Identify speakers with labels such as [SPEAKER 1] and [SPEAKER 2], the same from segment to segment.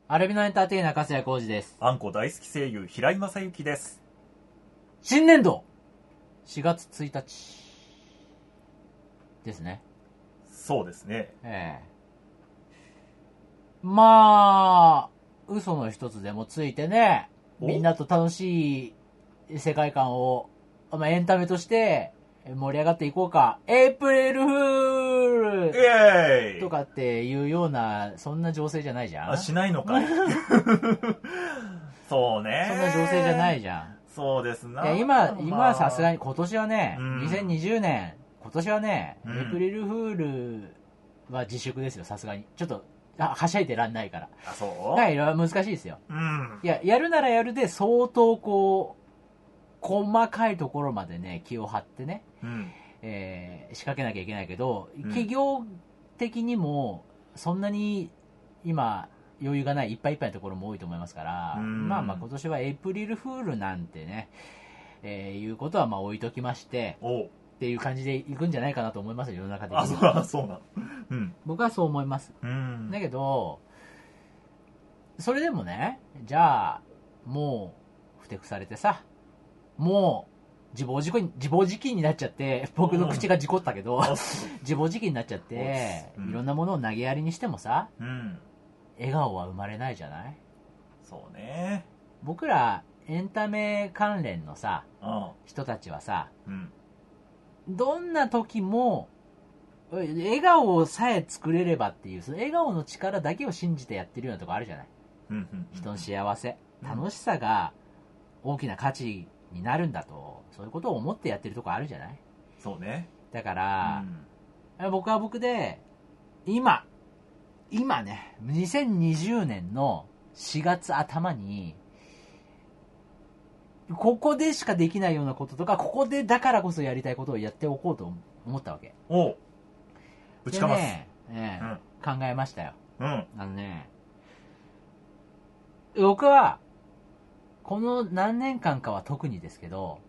[SPEAKER 1] アルビノエンターテイナー粕谷浩二です。
[SPEAKER 2] あんこ大好き声優平井正幸です。
[SPEAKER 1] 新年度4月1日ですね。
[SPEAKER 2] そうですね。
[SPEAKER 1] まあ嘘の一つでもついてね、みんなと楽しい世界観を、エンタメとして盛り上がっていこうか。エイプリルフー
[SPEAKER 2] イエーイ
[SPEAKER 1] ルとかっていうような、そんな情勢じゃないじゃん。
[SPEAKER 2] しないのかいそうね。
[SPEAKER 1] そんな情勢じゃないじゃん。
[SPEAKER 2] そうですな。
[SPEAKER 1] いや今はさすがに今年はね、2020年、今年はね、エイプリルフールは自粛ですよ、さすがに。ちょっと、はしゃいでらんないから。
[SPEAKER 2] あ、そう
[SPEAKER 1] はい、難しいですよ。いや、やるならやるで相当こう、細かいところまでね、気を張ってね、仕掛けなきゃいけないけど、企業的にもそんなに今余裕がないいっぱいいっぱいのところも多いと思いますから、まあ今年はエイプリルフールなんてね、いうことはまあ置いときましてっていう感じでいくんじゃないかなと思いますよ、世の中的に。
[SPEAKER 2] そうな、
[SPEAKER 1] 僕はそう思います。だけどそれでもね、じゃあもうふてくされてさ、もう自暴自棄になっちゃって、僕の口が事故ったけど自暴自棄になっちゃって、いろんなものを投げやりにしてもさ、笑顔は生まれないじゃない。
[SPEAKER 2] そうね。
[SPEAKER 1] 僕らエンタメ関連のさ、人たちはさ、どんな時も笑顔さえ作れればっていう、その笑顔の力だけを信じてやってるようなとこあるじゃない。人の幸せ、楽しさが大きな価値になるんだと、そういうことを思ってやってるとこあるじゃない。
[SPEAKER 2] そうね。
[SPEAKER 1] だから、僕は僕で今ね、2020年の4月頭にここでしかできないようなこととか、ここでだからこそやりたいことをやっておこうと思ったわけ。
[SPEAKER 2] ぶちかます。
[SPEAKER 1] 考えましたよ。僕はこの何年間かは特にですけど、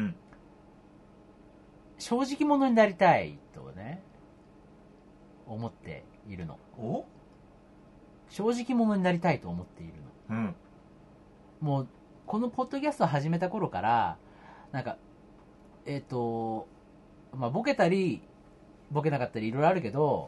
[SPEAKER 1] 正直者になりたいとね思っているの。正直者になりたいと思っているの。もうこのポッドキャストを始めた頃からなんかボケたりボケなかったりいろいろあるけど、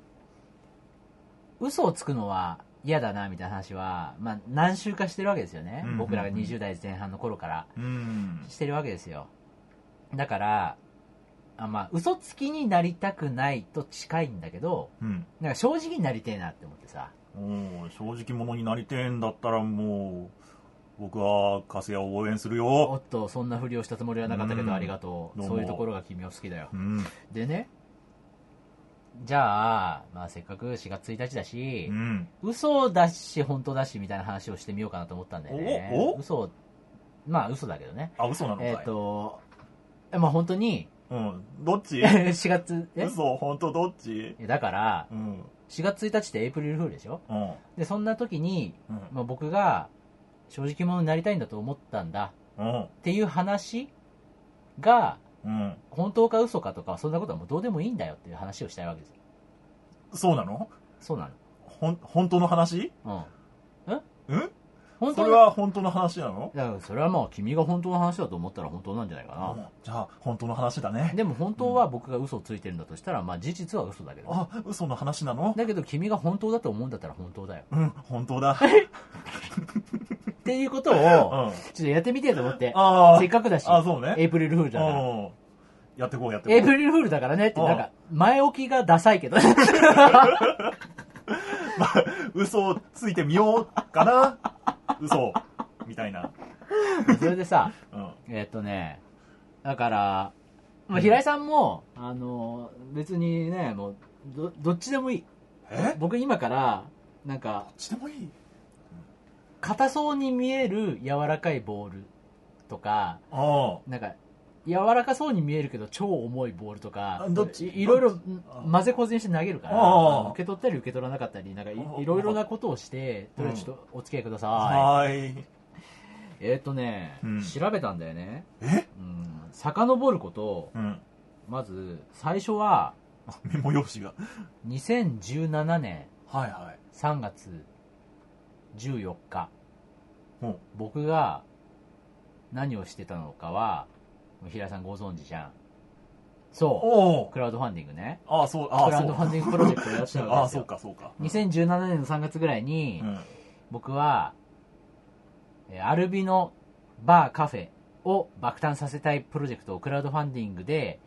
[SPEAKER 1] 嘘をつくのは嫌だなみたいな話は、何週かしてるわけですよね。僕らが20代前半の頃からしてるわけですよ。だから嘘つきになりたくないと近いんだけど、なんか正直になりてえなって思ってさ。
[SPEAKER 2] 正直者になりてえんだったらもう僕は粕谷を応援するよ。
[SPEAKER 1] おっと、そんなふりをしたつもりはなかったけど、ありがとう。そういうところが君を好きだよ。でね、じゃあ、せっかく4月1日だし、嘘だし本当だしみたいな話をしてみようかなと思ったんだよね。嘘だけどね。
[SPEAKER 2] 嘘なのかい。
[SPEAKER 1] 本当に、
[SPEAKER 2] どっち
[SPEAKER 1] 4月
[SPEAKER 2] 嘘本当どっち
[SPEAKER 1] だから、4月1日ってエイプリルフールでしょ。でそんな時に、僕が正直者になりたいんだと思ったんだっていう話が、本当か嘘かとかそんなことはもうどうでもいいんだよっていう話をしたいわけですよ。
[SPEAKER 2] そうなの？
[SPEAKER 1] そうなの。
[SPEAKER 2] 本当の話？それは本当の話なの？
[SPEAKER 1] だからそれは君が本当の話だと思ったら本当なんじゃないかな。
[SPEAKER 2] じゃあ本当の話だね。
[SPEAKER 1] でも本当は僕が嘘をついてるんだとしたら、事実は嘘だけど。
[SPEAKER 2] 嘘の話なの？
[SPEAKER 1] だけど君が本当だと思うんだったら本当だよ。
[SPEAKER 2] 本当だ。
[SPEAKER 1] っていうことをちょっとやってみてと思って。せっかくだし、
[SPEAKER 2] そうね、
[SPEAKER 1] エイプリルフールだから。
[SPEAKER 2] やってこう。
[SPEAKER 1] エイプリルフールだからねって、なんか前置きがダサいけど。
[SPEAKER 2] 嘘をついてみようかな。嘘みたいな。
[SPEAKER 1] それでさ、だから平井さんも別にね、もうどっちでもいい。僕今からなんか
[SPEAKER 2] どっちでもいい。
[SPEAKER 1] 硬そうに見える柔らかいボールとか、なんか柔らかそうに見えるけど超重いボールとか、いろいろ混ぜこぜにして投げるから、受け取ったり受け取らなかったり、なんかいろいろなことをして、とりあえずちょっとお付き合いください。調べたんだよね。遡ること、まず最初は
[SPEAKER 2] メモ用紙が
[SPEAKER 1] 2017年3月 14日、
[SPEAKER 2] 僕
[SPEAKER 1] が何をしてたのかは平井さんご存知じゃん。そう、クラウドファンディングね。クラウドファンディングプロジェクトをやってたわけですよ。
[SPEAKER 2] そうか。
[SPEAKER 1] 2017年の3月ぐらいに、僕はアルビノバーカフェを爆誕させたいプロジェクトをクラウドファンディングで、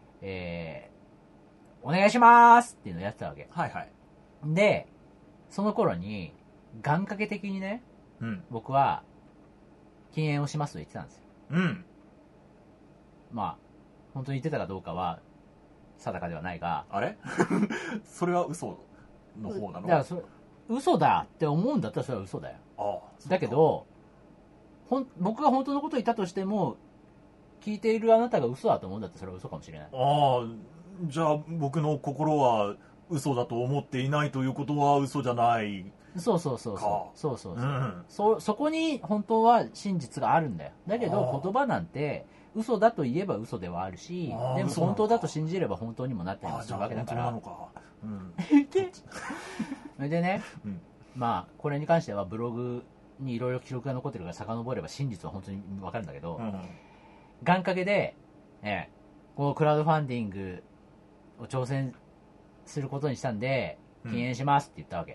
[SPEAKER 1] お願いしますっていうのをやってたわけ。で、その頃に願掛け的にね、僕は禁煙をしますと言ってたんですよ。まあ本当に言ってたかどうかは定かではないが、
[SPEAKER 2] あれそれは嘘の方なの？
[SPEAKER 1] だから嘘だって思うんだったらそれは嘘だよ。だけど僕が本当のことを言ったとしても、聞いているあなたが嘘だと思うんだったらそれは嘘かもしれない。
[SPEAKER 2] じゃあ僕の心は嘘だと思っていないということは嘘じゃない。そ
[SPEAKER 1] こに本当は真実があるんだよ。だけど言葉なんて嘘だと言えば嘘ではあるし、でも本当だと信じれば本当にもなったりもするわけだから。でね、まあこれに関してはブログにいろいろ記録が残ってるから遡れば真実は本当に分かるんだけど、願掛けで、このクラウドファンディングを挑戦することにしたんで禁煙しますって言ったわけ。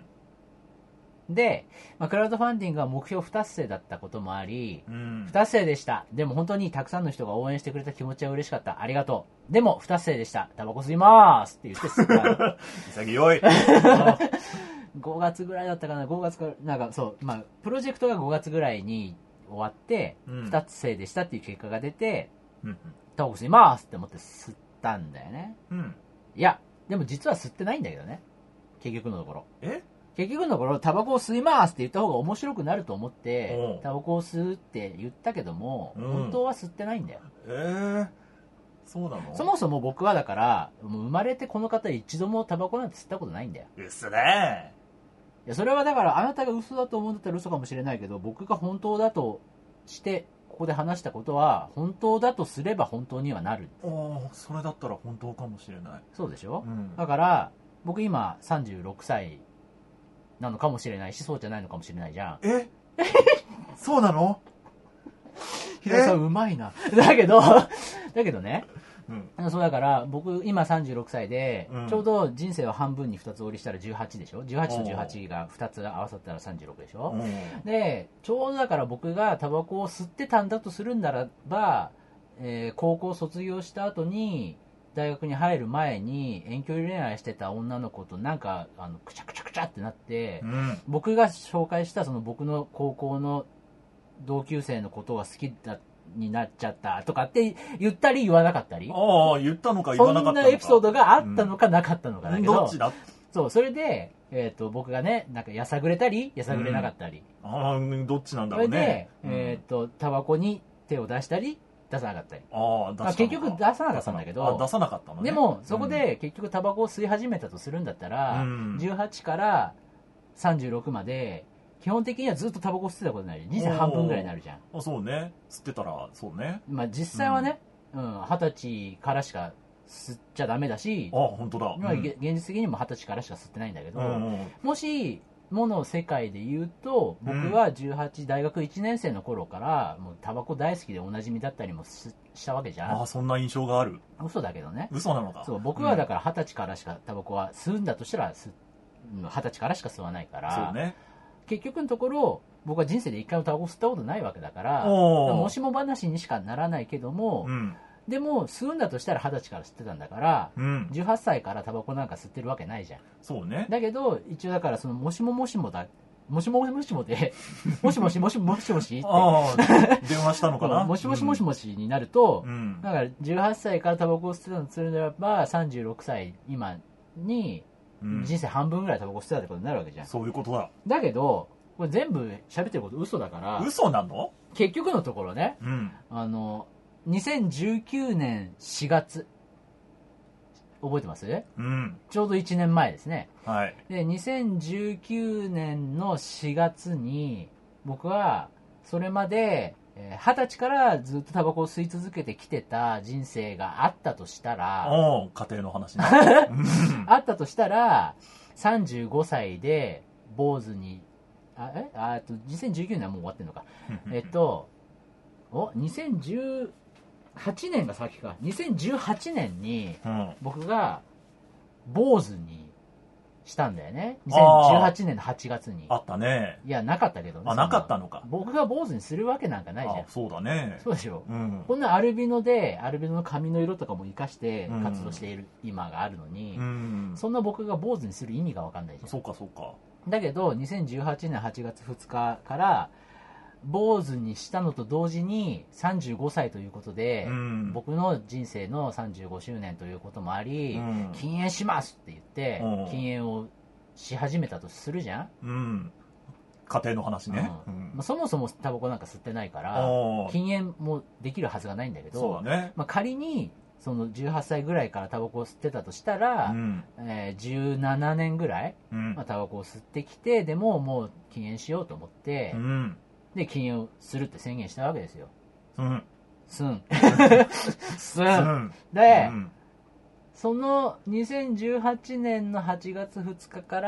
[SPEAKER 1] で、クラウドファンディングは目標不達成だったこともあり、不達成でした。でも本当にたくさんの人が応援してくれた気持ちは嬉しかった。ありがとう。でも不達成でした。タバコ吸いますって言って吸った。
[SPEAKER 2] 潔い。
[SPEAKER 1] 5月ぐらいだったかな。5月からなんかそう、プロジェクトが5月ぐらいに終わって、不達成でしたっていう結果が出て、タバコ吸いますって思って吸ったんだよね。いや、でも実は吸ってないんだけどね。結局のところ。結局のところタバコを吸いますって言った方が面白くなると思ってタバコを吸うって言ったけども、本当は吸ってないんだよ。
[SPEAKER 2] そうなの？
[SPEAKER 1] そもそも僕はだからもう生まれてこの方一度もタバコなんて吸ったことないんだよ。
[SPEAKER 2] 嘘ね。
[SPEAKER 1] いやそれはだからあなたが嘘だと思うんだったら嘘かもしれないけど、僕が本当だとしてここで話したことは本当だとすれば本当にはなる。
[SPEAKER 2] それだったら本当かもしれない。
[SPEAKER 1] そうでしょ、だから僕今36歳なのかもしれないし、そうじゃないのかもしれないじゃん。
[SPEAKER 2] そうなの？
[SPEAKER 1] 平井さんうまいな。だけどね、そうだから僕今36歳で、ちょうど人生を半分に2つ折りしたら18でしょ。18と18が2つ合わさったら36でしょ。でちょうどだから僕がタバコを吸ってたんだとするんならば、高校卒業した後に大学に入る前に遠距離恋愛してた女の子となんかくちゃくちゃくちゃってなって、僕が紹介したその僕の高校の同級生のことが好きだになっちゃったとかって言ったり言わなかったり、
[SPEAKER 2] 言ったのか言わなかったのか、
[SPEAKER 1] そんなエピソードがあったのかなかったのかだけど、
[SPEAKER 2] どっちだ？
[SPEAKER 1] そう、それで、僕がねなんかやさぐれたりやさぐれなかったり、
[SPEAKER 2] どっちなんだろうね。
[SPEAKER 1] それで、タバコに手を出したり出さなかったり、結局出さなかったんだけど、
[SPEAKER 2] 出さなかったのね。
[SPEAKER 1] でもそこで結局タバコを吸い始めたとするんだったら、18から36まで基本的にはずっとタバコ吸ってたことになる。人生半分ぐらいになるじゃん。
[SPEAKER 2] そうね、吸ってたらそうね。
[SPEAKER 1] 実際はね、20歳からしか吸っちゃダメだし、
[SPEAKER 2] 本当だ。
[SPEAKER 1] 現実的にも20歳からしか吸ってないんだけど、もしもの世界で言うと、僕は18、大学1年生の頃からもうタバコ大好きでおなじみだったりもしたわけじゃん。
[SPEAKER 2] そんな印象がある。
[SPEAKER 1] 嘘だけどね。
[SPEAKER 2] 嘘なのか。
[SPEAKER 1] そう、僕はだから20歳からしかタバコは吸うんだとしたら20歳からしか吸わないから、
[SPEAKER 2] そうね、
[SPEAKER 1] 結局のところ僕は人生で一回もタバコ吸ったことないわけだから、もしも話にしかならないけども、でも吸うんだとしたら20歳から吸ってたんだから、18歳からタバコなんか吸ってるわけないじゃん。
[SPEAKER 2] そうね。
[SPEAKER 1] だけど一応だからそのもしももしもでもしもしもしもしもしって電
[SPEAKER 2] 話したのかな。
[SPEAKER 1] もしもしもしもしになると、だから18歳からタバコを吸ってたのするならば36歳今に人生半分ぐらいタバコ吸ってたってことになるわけじゃん。
[SPEAKER 2] そういうことだ。
[SPEAKER 1] だけどこれ全部喋ってること嘘だから。
[SPEAKER 2] 嘘なの？
[SPEAKER 1] 結局のところね、2019年4月覚えてます？ちょうど1年前ですね。で2019年の4月に僕はそれまで20歳からずっとタバコを吸い続けてきてた人生があったとしたら、
[SPEAKER 2] 家庭の話ね
[SPEAKER 1] あったとしたら35歳で坊主に 2019年はもう終わってんのか。2018年が先か。2018年に僕が坊主にしたんだよね。2018年の8月に。
[SPEAKER 2] あったね。
[SPEAKER 1] いや、なかったけどね。
[SPEAKER 2] なかったのか。
[SPEAKER 1] 僕が坊主にするわけなんかないじゃん。
[SPEAKER 2] そうだね。
[SPEAKER 1] そうでしょ。こんなアルビノの髪の色とかも活かして活動している今があるのに、そんな僕が坊主にする意味がわかんないじゃん。
[SPEAKER 2] そうかそうか。
[SPEAKER 1] だけど、2018年8月2日から、坊主にしたのと同時に35歳ということで、僕の人生の35周年ということもあり、禁煙しますって言って、禁煙をし始めたとするじゃん。
[SPEAKER 2] 家庭の話ね。
[SPEAKER 1] そもそもタバコなんか吸ってないから、禁煙もできるはずがないんだけど、
[SPEAKER 2] そうだね。
[SPEAKER 1] 仮に、その18歳ぐらいからタバコを吸ってたとしたら、17年ぐらい、タバコを吸ってきて、でももう禁煙しようと思って、で、禁煙をするって宣言したわけですよ。すん。で、その2018年の8月2日から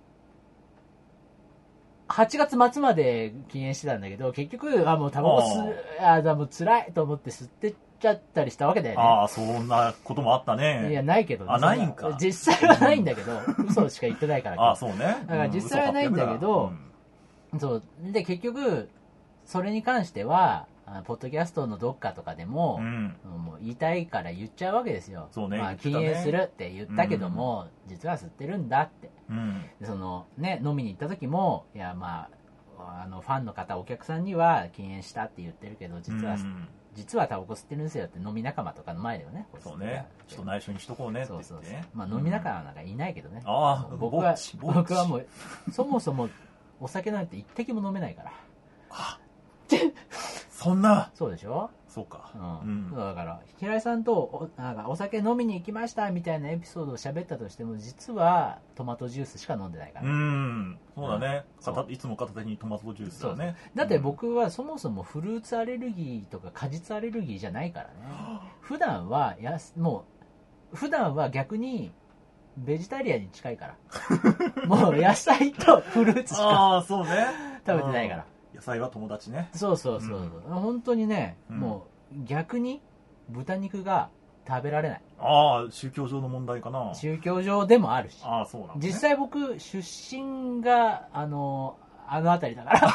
[SPEAKER 1] 、8月末まで禁煙してたんだけど、結局、もうタバコもう辛いと思って吸ってちゃったりしたわけだよね。
[SPEAKER 2] そんなこともあったね。
[SPEAKER 1] いや、ないけどね。
[SPEAKER 2] ないんか。
[SPEAKER 1] 実際はないんだけど、嘘しか言ってないから。
[SPEAKER 2] そうね。
[SPEAKER 1] だから実際はないんだけど、そうで結局それに関してはポッドキャストのどっかとかでも、もう言いたいから言っちゃうわけですよ。
[SPEAKER 2] そうね、
[SPEAKER 1] 禁煙するって言ったけども、実は吸ってるんだって、そのね、飲みに行った時も、いやファンの方お客さんには禁煙したって言ってるけど、実はタバコ吸ってるんですよって飲み仲間とかの前ではね。
[SPEAKER 2] そうね、ちょっと内緒にしとこうねって言ってね。
[SPEAKER 1] 飲み仲間なんかいないけどね。僕はもうそもそもお酒なんて一滴も飲めないから。
[SPEAKER 2] そんな。
[SPEAKER 1] そうでしょ。
[SPEAKER 2] そうか。
[SPEAKER 1] だから平井さんとなんかお酒飲みに行きましたみたいなエピソードを喋ったとしても、実はトマトジュースしか飲んでないから。
[SPEAKER 2] そうだね。いつも片手にトマトジュースだね。
[SPEAKER 1] だって僕はそもそもフルーツアレルギーとか果実アレルギーじゃないからね。普段は逆にベジタリアンに近いからもう野菜とフルーツしか
[SPEAKER 2] そうね、
[SPEAKER 1] 食べてないから。
[SPEAKER 2] 野菜は友達ね。
[SPEAKER 1] そう、本当にね、もう逆に豚肉が食べられない。
[SPEAKER 2] 宗教上の問題かな。
[SPEAKER 1] 宗教上でもあるし。
[SPEAKER 2] そうなんだね。
[SPEAKER 1] 実際僕出身があの辺りだから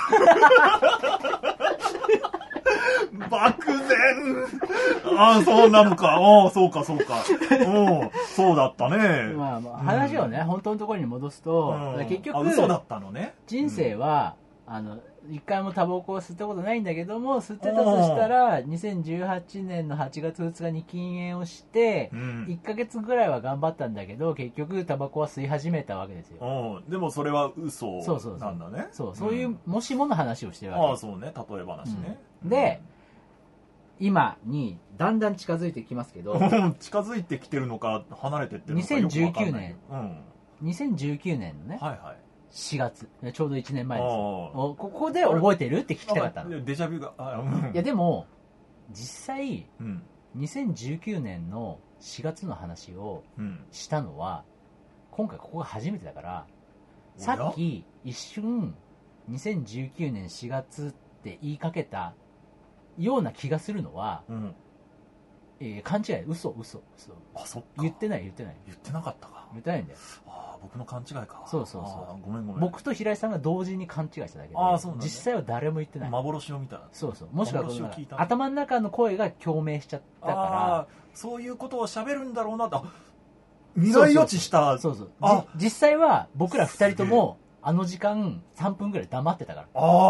[SPEAKER 2] 漠然。そうなのか。そうか。そうだったね。
[SPEAKER 1] 話をね、本当のところに戻すと、結局
[SPEAKER 2] 嘘だったのね。
[SPEAKER 1] 人生は一回もタバコを吸ったことないんだけども、吸ってたとしたら2018年の8月2日に禁煙をして、1ヶ月ぐらいは頑張ったんだけど、結局タバコは吸い始めたわけですよ。
[SPEAKER 2] でもそれは嘘なんだね。
[SPEAKER 1] そういうもしもの話をしてるわけ。
[SPEAKER 2] そうね、例え話ね。
[SPEAKER 1] で今にだんだん近づいてきますけど
[SPEAKER 2] 近づいてきてるのか離れてってるのかよく分かんない。
[SPEAKER 1] 2019年のね、4月、ちょうど1年前ですよ。ここで覚えてるって聞きたかったの。
[SPEAKER 2] デジャビュが。
[SPEAKER 1] いやでも実際、2019年の4月の話をしたのは、今回ここが初めてだから、さっき一瞬2019年4月って言いかけたような気がするのは、勘違い、嘘。
[SPEAKER 2] そっか。
[SPEAKER 1] 言ってない。
[SPEAKER 2] 言ってなかったか。
[SPEAKER 1] 言ってないんだよ。
[SPEAKER 2] 僕の勘違いか。
[SPEAKER 1] そう。
[SPEAKER 2] ごめん。
[SPEAKER 1] 僕と平井さんが同時に勘違いしただけで、実際は誰も言ってない。
[SPEAKER 2] 幻を見た。
[SPEAKER 1] そう。もしくは頭の中の声が共鳴しちゃったから、
[SPEAKER 2] そういうことを喋るんだろうなって、未来予知した。
[SPEAKER 1] そう。実際は僕ら2人ともあの時間3分ぐらい黙ってたから。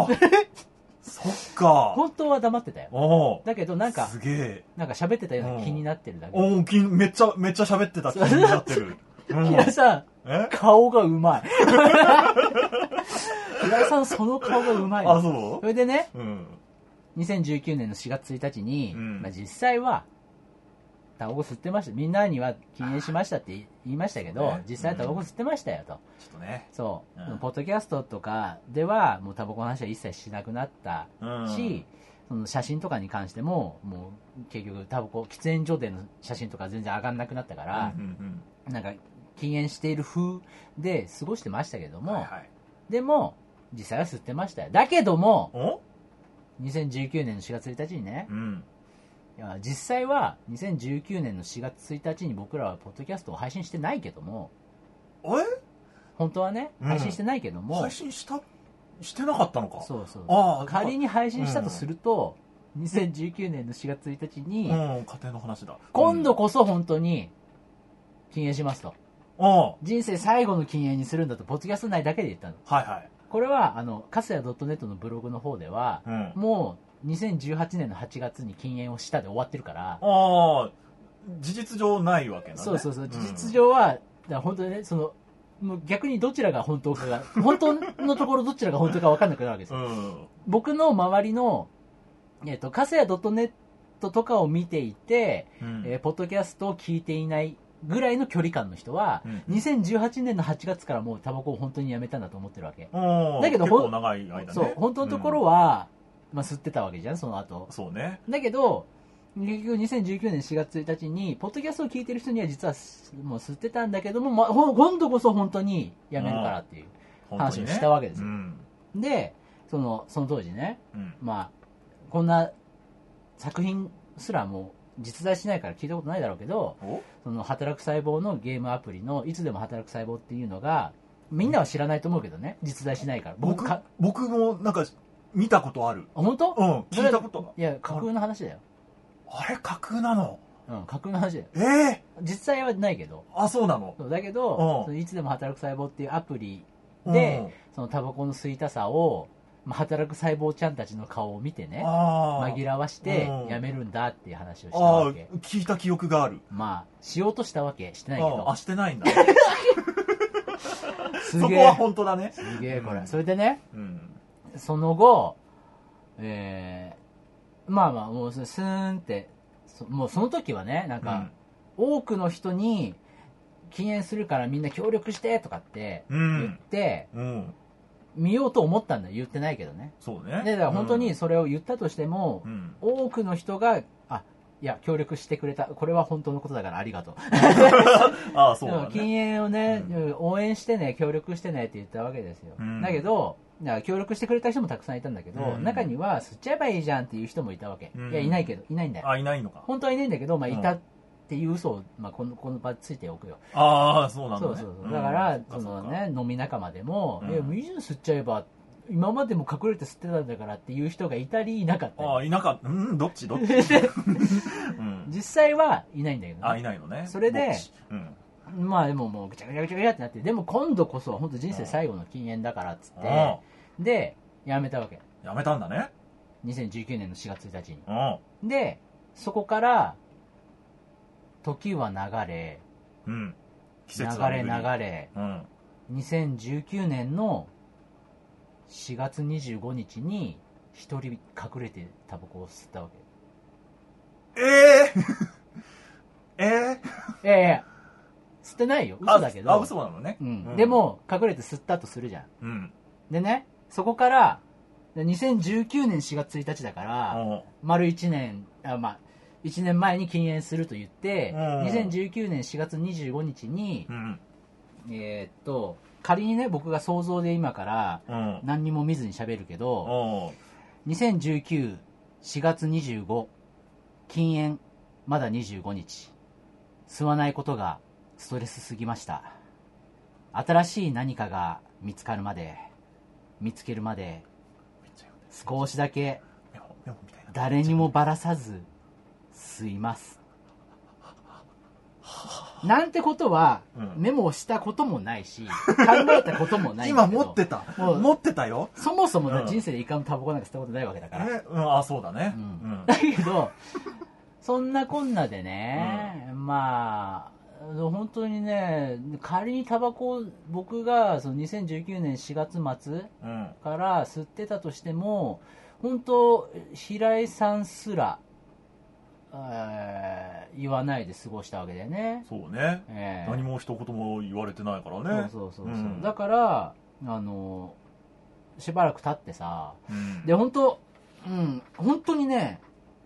[SPEAKER 2] そっか。
[SPEAKER 1] 本当は黙ってたよ。だけどなんか
[SPEAKER 2] すげえ、
[SPEAKER 1] なんか喋ってたような気になってるだけ。
[SPEAKER 2] めっちゃ喋ってた気になってる。
[SPEAKER 1] 平井さん、顔がうまい。平井さん、その顔がうまい。
[SPEAKER 2] そう。
[SPEAKER 1] それでね、2019年の4月1日に、実際はタバコ吸ってました。みんなには禁煙しましたって言いましたけど、実際はタバコ吸ってましたよと。
[SPEAKER 2] ちょっとね。
[SPEAKER 1] そう。ポッドキャストとかではもうタバコの話は一切しなくなったし、その写真とかに関してももう結局タバコ喫煙所での写真とか全然上がんなくなったから、なんか禁煙している風で過ごしてましたけども、でも実際は吸ってましたよ。だけども、2019年の4月1日にね、いや実際は2019年の4月1日に僕らはポッドキャストを配信してないけども、本当はね、配信してないけども、
[SPEAKER 2] 配信してなかったのか。
[SPEAKER 1] そうそう。仮に配信したとすると、2019年の4月1日に、
[SPEAKER 2] 家庭の話だ。
[SPEAKER 1] 今度こそ本当に禁煙しますと。人生最後の禁煙にするんだと、ポッドキャスト内だけで言ったの。
[SPEAKER 2] はいはい。
[SPEAKER 1] これは、かすや .net のブログの方では、もう2018年の8月に禁煙をしたで終わってるから。
[SPEAKER 2] 事実上ないわけなんだね。
[SPEAKER 1] そうそうそう。事実上は、だから本当にね、もう逆にどちらが本当かが、本当のところどちらが本当か分かんなくなるわけですよ。僕の周りの、かすや .net とかを見ていて、ポッドキャストを聞いていないぐらいの距離感の人は、2018年の8月からもうタバコを本当にやめたんだと思ってるわけ。だけど、
[SPEAKER 2] 結構長い間ね。
[SPEAKER 1] そう、本当のところは、吸ってたわけじゃん、その後。
[SPEAKER 2] そうね。
[SPEAKER 1] だけど、結局2019年4月1日に、ポッドキャストを聞いてる人には実はもう吸ってたんだけども、今度こそ本当にやめるからっていう話をしたわけですよ。で、その当時ね、こんな作品すらもう実在しないから聞いたことないだろうけど、その働く細胞のゲームアプリのいつでも働く細胞っていうのが、みんなは知らないと思うけどね、実在しないから。
[SPEAKER 2] 僕もなんか見たことある。
[SPEAKER 1] 本当？
[SPEAKER 2] 聞いたこと。
[SPEAKER 1] いや、架空の話だよ。
[SPEAKER 2] あれ架空なの？
[SPEAKER 1] 架空の話だよ。実際はないけど。
[SPEAKER 2] そうなの？
[SPEAKER 1] だけど、いつでも働く細胞っていうアプリで、そのタバコの吸いたさを、働く細胞ちゃんたちの顔を見てね、紛らわしてやめるんだっていう話をしたわけ。
[SPEAKER 2] 聞いた記憶がある。
[SPEAKER 1] しようとしたわけ。してないけど。
[SPEAKER 2] してないんだ。
[SPEAKER 1] すげえ。
[SPEAKER 2] そこは本当だね。
[SPEAKER 1] すげえこれ。それでね、その後、もうスーンって、もうその時はね、なんか、多くの人に禁煙するからみんな協力してとかって言って、見ようと思ったんだよ。言ってないけどね。
[SPEAKER 2] そうね。
[SPEAKER 1] で、だから本当にそれを言ったとしても、多くの人が、いや、協力してくれた。これは本当のことだからありがとう。
[SPEAKER 2] そうだね。
[SPEAKER 1] 禁煙をね、応援してね、協力してねって言ったわけですよ。だけど、協力してくれた人もたくさんいたんだけど、中には吸っちゃえばいいじゃんっていう人もいたわけ。いや、いないけど、いないんだよ。
[SPEAKER 2] いないのか。
[SPEAKER 1] 本当はいないんだけど、いたっていう嘘を、この場でついておくよ。
[SPEAKER 2] そうなんだね。
[SPEAKER 1] そう。だから、飲み仲間でも、いや、いいじゃん吸っちゃえば、今までも隠れて吸ってたんだからっていう人がいたりいなかったり。
[SPEAKER 2] いなかった。どっち
[SPEAKER 1] 実際はいないんだけど
[SPEAKER 2] ね。いないのね。
[SPEAKER 1] それで、でももうぐちゃぐちゃぐちゃぐちゃってなって、でも今度こそ本当人生最後の禁煙だからっつって、で、やめたわけ。
[SPEAKER 2] やめたんだね。
[SPEAKER 1] 2019年の4月1日に。で、そこから、時は流れ、
[SPEAKER 2] 季節は
[SPEAKER 1] 流れ、2019年の4月25日に一人隠れてタバコを吸ったわけ。吸ってないよ。嘘だけど。
[SPEAKER 2] 嘘なのね。
[SPEAKER 1] でも、隠れて吸ったとするじゃん。でね、そこから、2019年4月1日だから、丸1年、1年前に禁煙すると言って、2019年4月25日に、仮にね、僕が想像で今から何にも見ずに喋るけど、2019、4月25、禁煙、まだ25日。吸わないことがストレスすぎました。新しい何かが見つけるまで、少しだけ誰にもばらさず吸います。なんてことは、メモをしたこともないし、考えたこともないんだけど。
[SPEAKER 2] 今持ってたよ。
[SPEAKER 1] そもそも人生で一回もタバコなんか吸ったことないわけだから。
[SPEAKER 2] そうだね。
[SPEAKER 1] だけど、そんなこんなでね、本当にね、仮にタバコを僕がその2019年4月末から吸ってたとしても、本当、平井さんすら、言わないで過ごしたわけだよね。
[SPEAKER 2] そうね。何も一言も言われてないからね。
[SPEAKER 1] そう。だから、しばらく経ってさ、で、本当にね、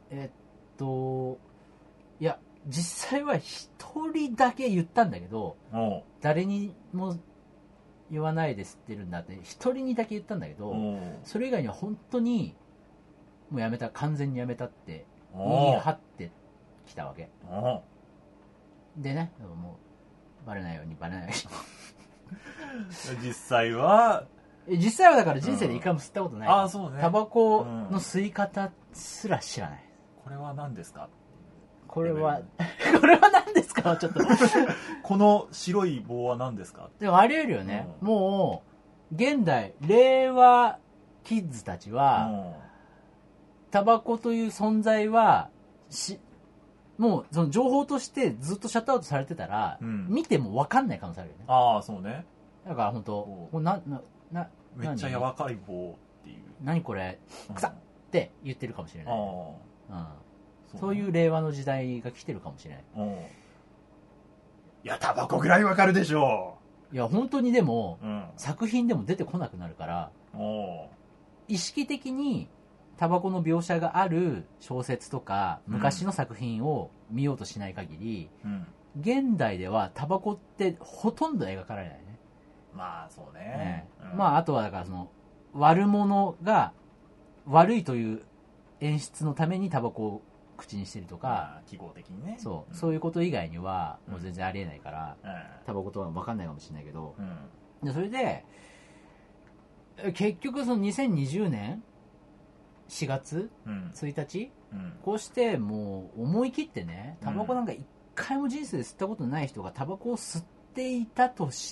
[SPEAKER 1] いや、実際は一人だけ言ったんだけど、誰にも言わないで吸ってるんだって一人にだけ言ったんだけど、それ以外には本当にもうやめた、完全にやめたって言い張ってきたわけでね。もうバレないように
[SPEAKER 2] 実際は
[SPEAKER 1] だから人生で一回も吸ったことない、
[SPEAKER 2] ああそうね、
[SPEAKER 1] タバコの吸い方すら知らない、
[SPEAKER 2] これは何ですか、
[SPEAKER 1] これは何ですかちょっと
[SPEAKER 2] この白い棒は何ですか。
[SPEAKER 1] でもあり得るよね、もう現代令和キッズたちは、タバコという存在はもうその情報としてずっとシャットアウトされてたら、見ても分かんない可能性あるよね。
[SPEAKER 2] ああそうね。
[SPEAKER 1] だから本当
[SPEAKER 2] めっちゃ柔らかい棒っていう、
[SPEAKER 1] 何これくさって言ってるかもしれない、そういう令和の時代が来てるかもしれない。
[SPEAKER 2] いやタバコぐらいわかるでしょ
[SPEAKER 1] う。いや本当にでも、作品でも出てこなくなるから、意識的にタバコの描写がある小説とか昔の作品を見ようとしない限り、現代ではタバコってほとんど描かれないね。
[SPEAKER 2] まあそうね、
[SPEAKER 1] まああとはだからその悪者が悪いという演出のためにタバコを口にしてるとか、
[SPEAKER 2] 記号的にね、
[SPEAKER 1] そういうこと以外にはもう全然ありえないから、タバコとは分かんないかもしれないけど、でそれで結局その2020年4月1日、こうしてもう思い切ってね、タバコなんか一回も人生で吸ったことない人がタバコを吸っていたとして、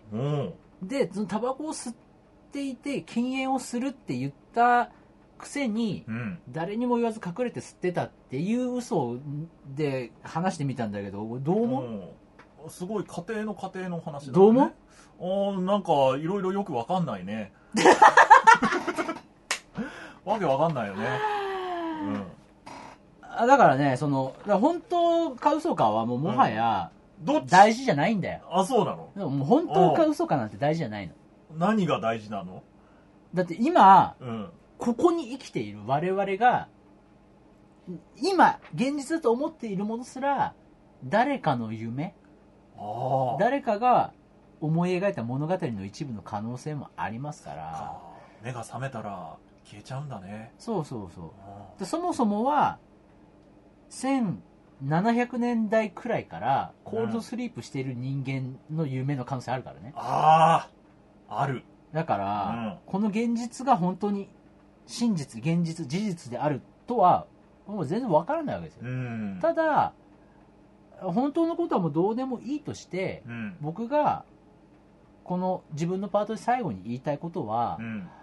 [SPEAKER 1] でそのタバコを吸っていて禁煙をするって言ったくせに、誰にも言わず隠れて吸ってたっていう嘘で話してみたんだけど、どう思
[SPEAKER 2] う？すごい家庭の話だね。
[SPEAKER 1] どう思
[SPEAKER 2] う？なんかいろいろよくわかんないね。わけわかんないよね。
[SPEAKER 1] だからね、本当か嘘かはもはや大事じゃないんだよ。
[SPEAKER 2] あ、そうなの？
[SPEAKER 1] でももう本当か嘘かなんて大事じゃないの。
[SPEAKER 2] 何が大事なの？
[SPEAKER 1] だって今、ここに生きている我々が今現実だと思っているものすら誰かの夢、誰かが思い描いた物語の一部の可能性もありますから、
[SPEAKER 2] 目が覚めたら消えちゃうんだね。
[SPEAKER 1] そうでそもそもは1700年代くらいからコールドスリープしている人間の夢の可能性あるからね。
[SPEAKER 2] ある。
[SPEAKER 1] だから、この現実が本当に真実、現実、事実であるとはもう全然わからないわけですよ。ただ本当のことはもうどうでもいいとして、僕がこの自分のパートで最後に言いたいことは、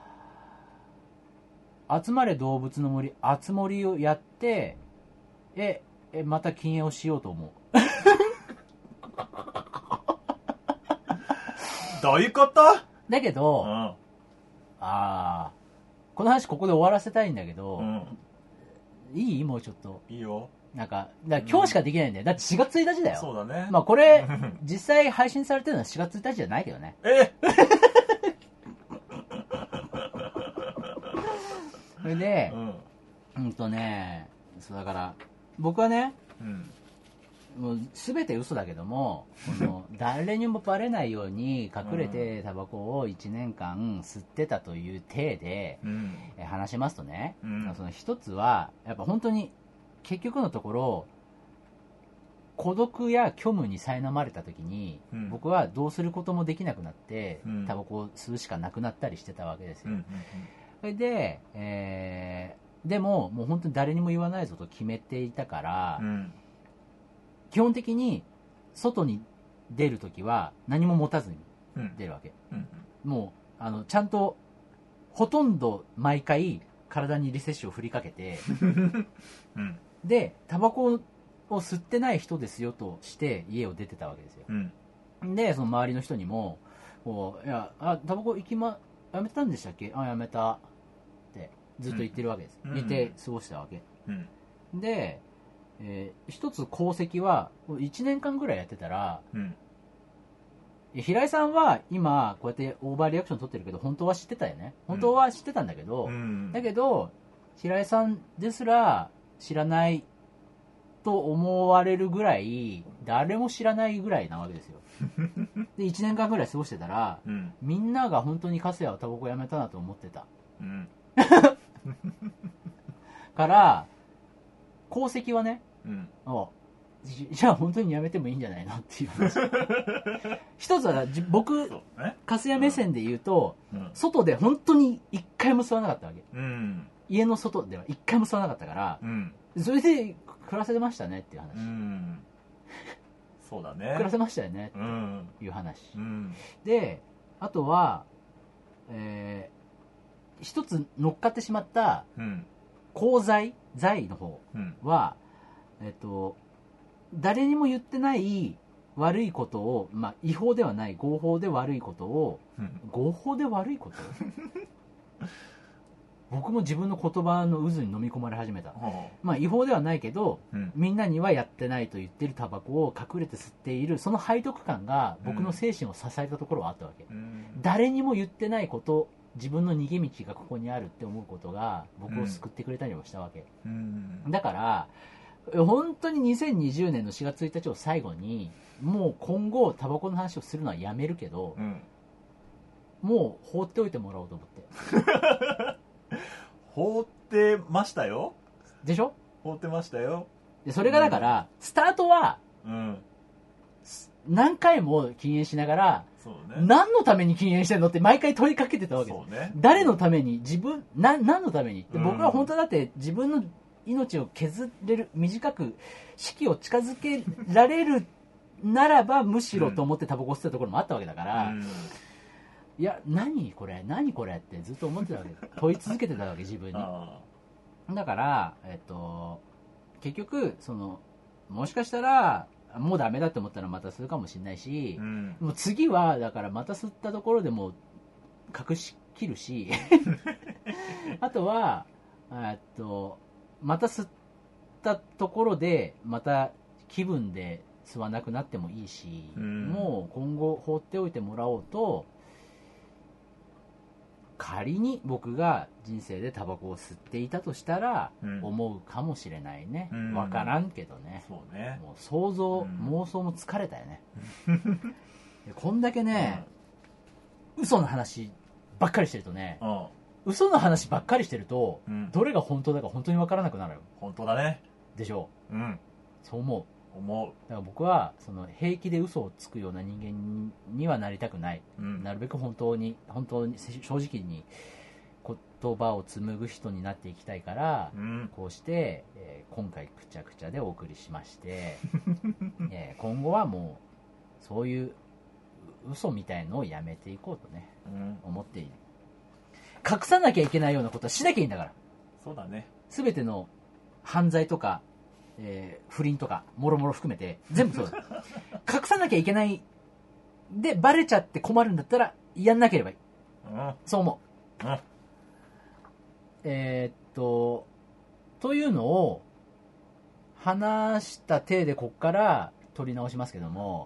[SPEAKER 1] 集まれ動物の森、あつ森をやってまた禁煙をしようと思う。
[SPEAKER 2] どういうこと？
[SPEAKER 1] だけど、この話ここで終わらせたいんだけど、いい？もうちょっと。
[SPEAKER 2] いいよ。
[SPEAKER 1] なんか今日しかできないんだよ。だって4月1日だよ。
[SPEAKER 2] そうだね。
[SPEAKER 1] まあこれ実際配信されてるのは4月1日じゃないけどね。それで、そうだから僕はね、もう全て嘘だけども、誰にもバレないように隠れてタバコを1年間吸ってたという体で、話しますとね、その一つはやっぱ本当に結局のところ孤独や虚無に苛まれた時に、僕はどうすることもできなくなって、タバコを吸うしかなくなったりしてたわけですよ。それで、でももう本当に誰にも言わないぞと決めていたから、基本的に外に出るときは何も持たずに出るわけ、もうちゃんとほとんど毎回体にリセッシュを振りかけて、でタバコを吸ってない人ですよとして家を出てたわけですよ、でその周りの人にもいやタバコやめたんでしたっけ？やめたってずっと言ってるわけです、言って過ごしたわけ、で一つ功績は1年間ぐらいやってたら、平井さんは今こうやってオーバーリアクション取ってるけど本当は知ってたよね。本当は知ってたんだけど、だけど平井さんですら知らないと思われるぐらい誰も知らないぐらいなわけですよで1年間ぐらい過ごしてたら、うん、みんなが本当にカスヤはタバコやめたなと思ってた、うん、から功績はね、うん、じゃあ本当にやめてもいいんじゃないのっていう話一つは僕カスヤ目線で言うと、うん、外で本当に一回も吸わなかったわけ、うん、家の外では一回も吸わなかったから、うん、それで暮らせてましたねっていう話、うん、
[SPEAKER 2] そうだね
[SPEAKER 1] 暮らせましたよねっていう話、うん、であとは、一つ乗っかってしまった功罪の方は、誰にも言ってない悪いことを、まあ、違法ではない合法で悪いことを、合法で悪いこと僕も自分の言葉の渦に飲み込まれ始めた、まあ、違法ではないけど、みんなにはやってないと言ってるタバコを隠れて吸っているその背徳感が僕の精神を支えたところはあったわけ、誰にも言ってないこと自分の逃げ道がここにあるって思うことが僕を救ってくれたりもしたわけ、だから本当に2020年の4月1日を最後にもう今後タバコの話をするのはやめるけど、もう放っておいてもらおうと思って
[SPEAKER 2] 放ってましたよ
[SPEAKER 1] でしょ
[SPEAKER 2] 放ってましたよ
[SPEAKER 1] でそれがだから、スタートは、何回も禁煙しながら、何のために禁煙してんのって毎回問いかけてたわけです、誰のために何のためにって、僕は本当だって自分の命を削れる短く死期を近づけられるならばむしろと思ってタバコ吸ってたところもあったわけだから、いや何これってずっと思ってたわけ問い続けてたわけ自分にだから、結局もしかしたらもうダメだって思ったらまた吸うかもしれないし、もう次はだからまた吸ったところでも隠しきるしあとはまた吸ったところでまた気分で吸わなくなってもいいし、もう今後放っておいてもらおうと、仮に僕が人生でタバコを吸っていたとしたら思うかもしれないね、分からんけどね、そうね、もう想像、妄想も疲れたよねこんだけね、嘘の話ばっかりしてるとね、嘘の話ばっかりしてると、どれが本当だか本当に分からなくなるよ。
[SPEAKER 2] 本当だね
[SPEAKER 1] でしょう、そう思うだから僕は平気で嘘をつくような人間にはなりたくない、なるべく本当に正直に言葉を紡ぐ人になっていきたいから、こうして、今回くちゃくちゃでお送りしまして今後はもうそういう嘘みたいのをやめていこうとね、思っている。隠さなきゃいけないようなことはしなきゃいいんだから。
[SPEAKER 2] そうだね。
[SPEAKER 1] 全ての犯罪とか、不倫とかもろもろ含めて全部そうだ隠さなきゃいけないでバレちゃって困るんだったらやんなければいい、そう思う、というのを話した体でこっから取り直しますけども、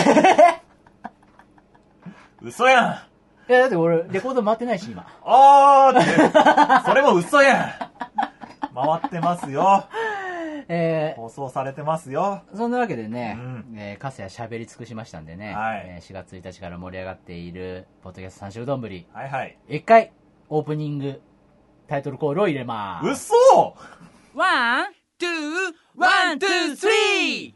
[SPEAKER 2] 嘘や
[SPEAKER 1] ん。いやだって俺レコード回ってないし今。
[SPEAKER 2] それも嘘やん。回ってますよ。放送されてますよ。
[SPEAKER 1] そんなわけでね、カスヤ喋り尽くしましたんでね、4月1日から盛り上がっているポッドキャスト三色丼、一回オープニングタイトルコールを入れます。
[SPEAKER 2] 嘘
[SPEAKER 1] !1、2、1、2、3!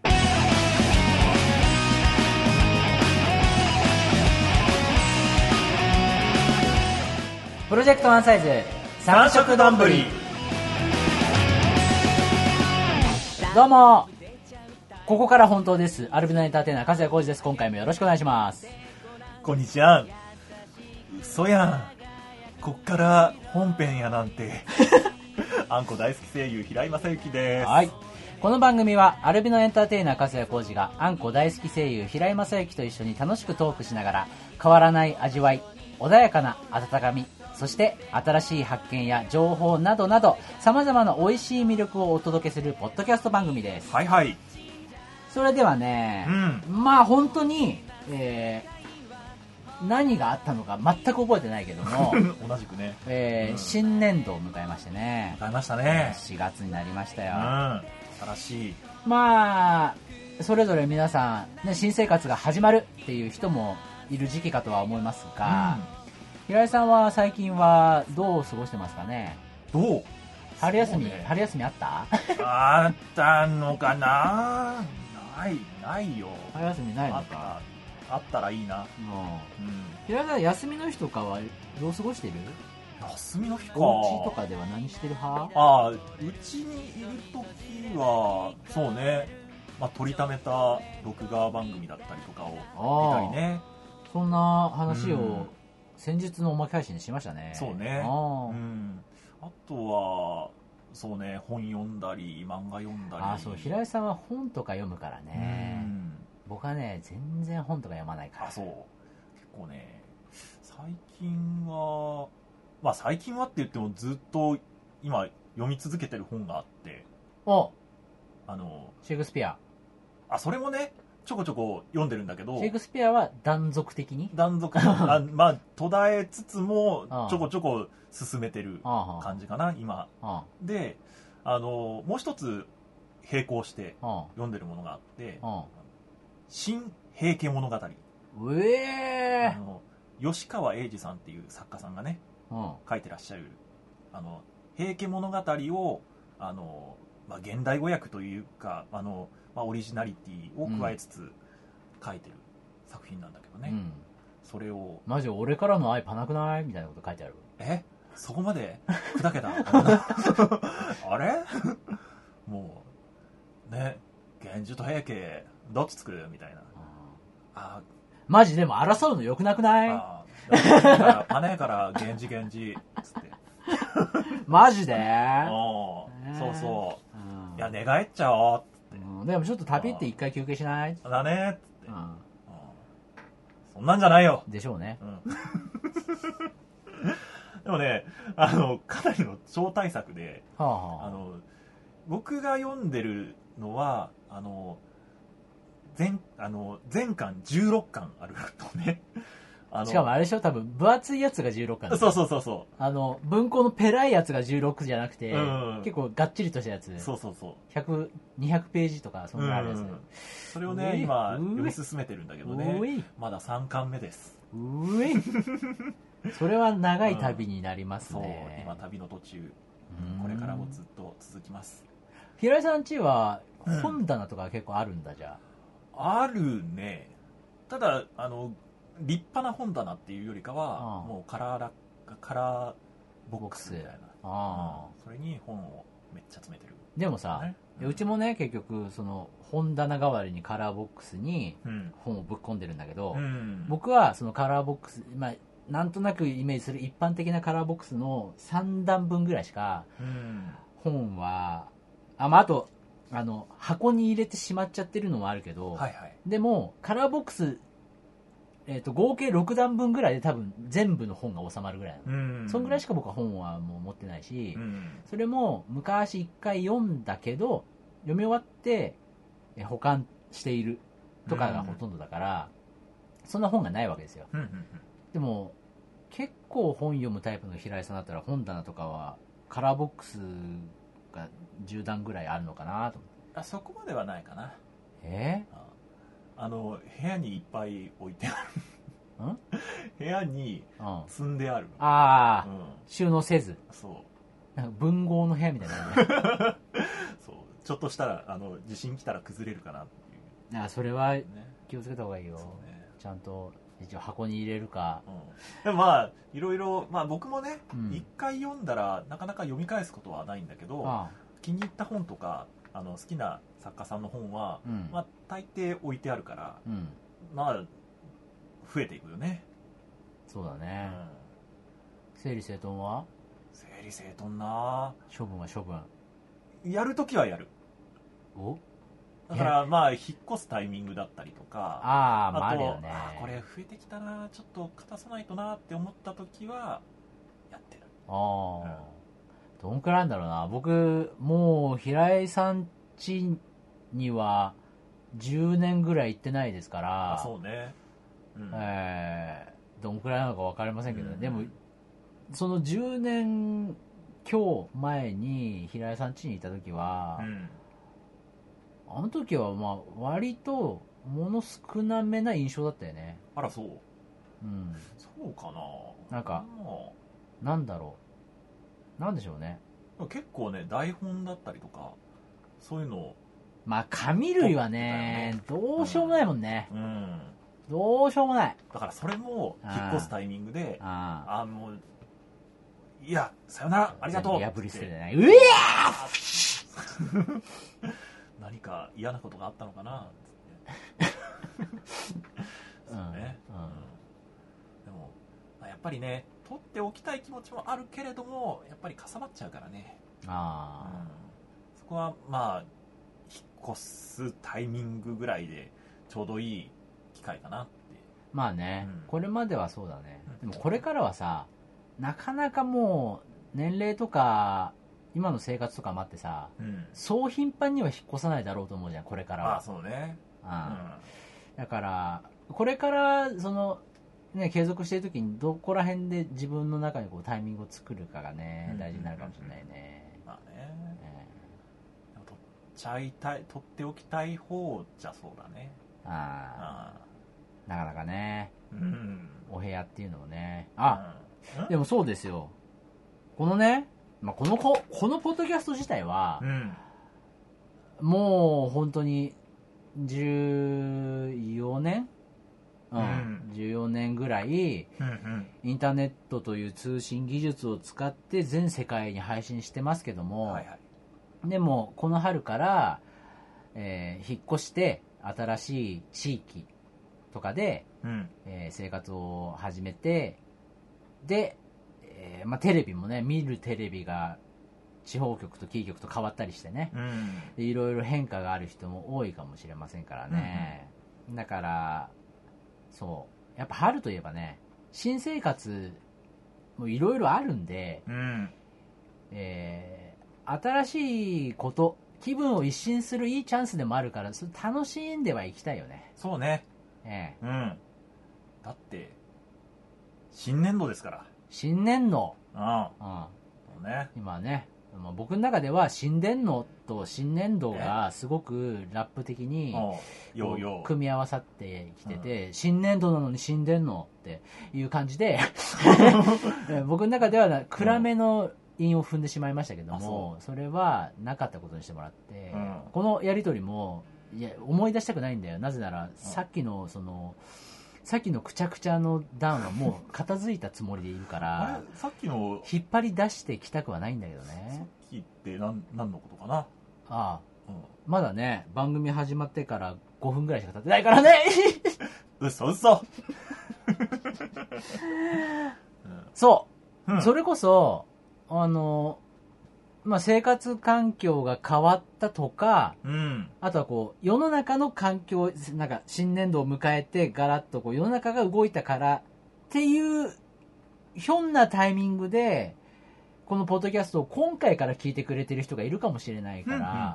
[SPEAKER 1] プロジェクトワンサイズ三色丼。どうも、ここから本当です。アルビナエンターテイナー、粕谷浩二です。今回もよろしくお願いします。
[SPEAKER 2] こんにちは。嘘やん。こっから本編やなんて。あんこ大好き声優、平井正幸です。
[SPEAKER 1] はい。この番組は、アルビノエンターテイナー、粕谷浩二が、あんこ大好き声優、平井正幸と一緒に楽しくトークしながら、変わらない味わい、穏やかな温かみ、そして新しい発見や情報などなど様々な美味しい魅力をお届けするポッドキャスト番組です。
[SPEAKER 2] はいはい。
[SPEAKER 1] それではね、まあ本当に、 何があったのか全く覚えてないけども
[SPEAKER 2] 同じくね、
[SPEAKER 1] 新年度を迎えましてね。
[SPEAKER 2] 迎えましたね。
[SPEAKER 1] 4月になりましたよ。
[SPEAKER 2] 素晴らしい。
[SPEAKER 1] まあそれぞれ皆さん、ね、新生活が始まるっていう人もいる時期かとは思いますが、平井さんは最近はどう過ごしてますかね。
[SPEAKER 2] どう
[SPEAKER 1] 春休み、春休みあった
[SPEAKER 2] あったのかな。ないよ。
[SPEAKER 1] 春休みないのか。
[SPEAKER 2] あったらいいな。
[SPEAKER 1] 平井さん休みの日とかはどう過ごしてる？
[SPEAKER 2] 休みの日か。
[SPEAKER 1] お家とかでは何してる派？
[SPEAKER 2] うちにいるときはそうね、撮りためた録画番組だったりとかを見たりね。
[SPEAKER 1] そんな話を先日のおまけ配信でしましたね。
[SPEAKER 2] そうね。あとはそうね、本読んだり漫画読んだり。
[SPEAKER 1] そう、平井さんは本とか読むからね。僕はね全然本とか読まないから。
[SPEAKER 2] そう、結構ね、最近は最近はって言ってもずっと今読み続けてる本があって、
[SPEAKER 1] シェイクスピア。
[SPEAKER 2] それもねちょこちょこ読んでるんだけど、
[SPEAKER 1] シェイクスピアは断続的に
[SPEAKER 2] 途絶えつつもちょこちょこ進めてる感じかな今で。もう一つ並行して読んでるものがあって、新平家物語。吉川英治さんっていう作家さんがね、書いてらっしゃる平家物語を現代語訳というかオリジナリティを加えつつ書いてる作品なんだけどね、それを
[SPEAKER 1] マジ俺からの愛パなくないみたいなこと書いてある。
[SPEAKER 2] そこまで砕けたあれもうね、源氏と平家どっち作るみたいな。
[SPEAKER 1] マジでも争うのよくなくない？
[SPEAKER 2] パネから源氏つって
[SPEAKER 1] マジで
[SPEAKER 2] そうそう、いや寝返っちゃおうって、
[SPEAKER 1] でもちょっと旅って一回休憩しない？
[SPEAKER 2] だねって、そんなんじゃないよ
[SPEAKER 1] でしょうね。
[SPEAKER 2] でもね、かなりの超大作で、僕が読んでるのは全巻16巻あるのね。
[SPEAKER 1] しかもあれでしょ、多分分厚いやつが16巻。
[SPEAKER 2] そう
[SPEAKER 1] 文庫のペライやつが16じゃなくて、結構がっちりとしたやつ。100、200ページとかそんなあるやつ。
[SPEAKER 2] それをね今読み進めてるんだけどね、まだ3巻目です。
[SPEAKER 1] それは長い旅になりますね。
[SPEAKER 2] 今旅の途中、これからもずっと続きます。
[SPEAKER 1] 平井さん家は本棚とか結構あるんだ。じゃ
[SPEAKER 2] あるね。ただ立派な本棚っていうよりかはもうカラーボックスみたいな、それに本をめっちゃ詰めてる。
[SPEAKER 1] でもさ、うちもね結局その本棚代わりにカラーボックスに本をぶっ込んでるんだけど、僕はそのカラーボックス、なんとなくイメージする一般的なカラーボックスの3段分ぐらいしか本は、あと箱に入れてしまっちゃってるのもあるけど、でもカラーボックス、合計6段分ぐらいで多分全部の本が収まるぐらいなの。そんぐらいしか僕は本はもう持ってないし、それも昔1回読んだけど読み終わって保管しているとかがほとんどだから、そんな本がないわけですよ。でも結構本読むタイプの平井さんだったら本棚とかはカラーボックスが10段ぐらいあるのかなと思って。
[SPEAKER 2] そこまではないかな。部屋にいっぱい置いてある部屋に積んである。
[SPEAKER 1] 収納せず。なんか文豪の部屋みたいな
[SPEAKER 2] そう、ちょっとしたら地震来たら崩れるかなっていう。
[SPEAKER 1] それは気をつけた方がいいよ、ちゃんと一応箱に入れるか。
[SPEAKER 2] でもいろいろ僕もね一回読んだらなかなか読み返すことはないんだけど、気に入った本とか好きな作家さんの本は大抵置いてあるから、増えていくよね。
[SPEAKER 1] そうだね。整理整頓は？
[SPEAKER 2] 整理整頓な。
[SPEAKER 1] 処分は処分。
[SPEAKER 2] やるときはやる。だから引っ越すタイミングだったりとか、あとこれ増えてきたな、ちょっと片さないとなって思ったときはやってる。
[SPEAKER 1] どんくらいなんだろうな。僕もう平井さん家には10年ぐらい行ってないですから。
[SPEAKER 2] そうね。
[SPEAKER 1] どんくらいなのか分かりませんけどね、でもその10年今日前に平井さん家にいた時は、あの時はまあ割ともの少なめな印象だったよね。
[SPEAKER 2] あら、そう。そうかな。
[SPEAKER 1] なんか、なんだろう、なんでしょうね。
[SPEAKER 2] 結構ね、台本だったりとかそういうのを、
[SPEAKER 1] まあ紙類はね、どうしようもないもんね。どうしようもない。
[SPEAKER 2] だからそれも引っ越すタイミングで、もういや、さよなら、ありがとう
[SPEAKER 1] 破り捨ててね、
[SPEAKER 2] 何か嫌なことがあったのかなってそうね。でもやっぱりね、取っておきたい気持ちもあるけれども、やっぱりかさばっちゃうからね。そこはまあ引っ越すタイミングぐらいでちょうどいい機会かなって。
[SPEAKER 1] まあね、これまではそうだね。でもこれからはさ、なかなかもう年齢とか今の生活とかもあってさ、そう頻繁には引っ越さないだろうと思うじゃん、これからは。
[SPEAKER 2] そうね。
[SPEAKER 1] だからこれからそのね、継続している時にどこら辺で自分の中にこうタイミングを作るかがね、大事になるかもしれないね。
[SPEAKER 2] まあね。取っておきたい方じゃそうだね。
[SPEAKER 1] なかなかね、お部屋っていうのもね。でもそうですよ。このね、このポッドキャスト自体は、もう本当に14年14年ぐらい、インターネットという通信技術を使って全世界に配信してますけども、でもこの春から、引っ越して新しい地域とかで、生活を始めて、で、テレビもね、見るテレビが地方局とキー局と変わったりしてね、いろいろ変化がある人も多いかもしれませんからね。だからそうやっぱ春といえばね、新生活もいろいろあるんで、新しいこと、気分を一新するいいチャンスでもあるから、それ楽しんではいきたいよね。
[SPEAKER 2] そうね。だって新年度ですから。
[SPEAKER 1] 新年度。そうね。今ね、僕の中では新年度と新年度がすごくラップ的に組み合わさってきてて、新年度なのに新年度っていう感じで僕の中では暗めの韻を踏んでしまいましたけども、それはなかったことにしてもらって、このやり取りも思い出したくないんだよ。なぜならさっきのくちゃくちゃの段はもう片付いたつもりでいるから
[SPEAKER 2] さっきの
[SPEAKER 1] 引っ張り出してきたくはないんだけどね。
[SPEAKER 2] さっきって何のことかな。
[SPEAKER 1] まだね、番組始まってから5分ぐらいしか経ってないからね
[SPEAKER 2] 嘘
[SPEAKER 1] そう、それこそ生活環境が変わったとか、あとはこう世の中の環境、なんか新年度を迎えてガラッとこう世の中が動いたからっていうひょんなタイミングでこのポッドキャストを今回から聞いてくれてる人がいるかもしれないから、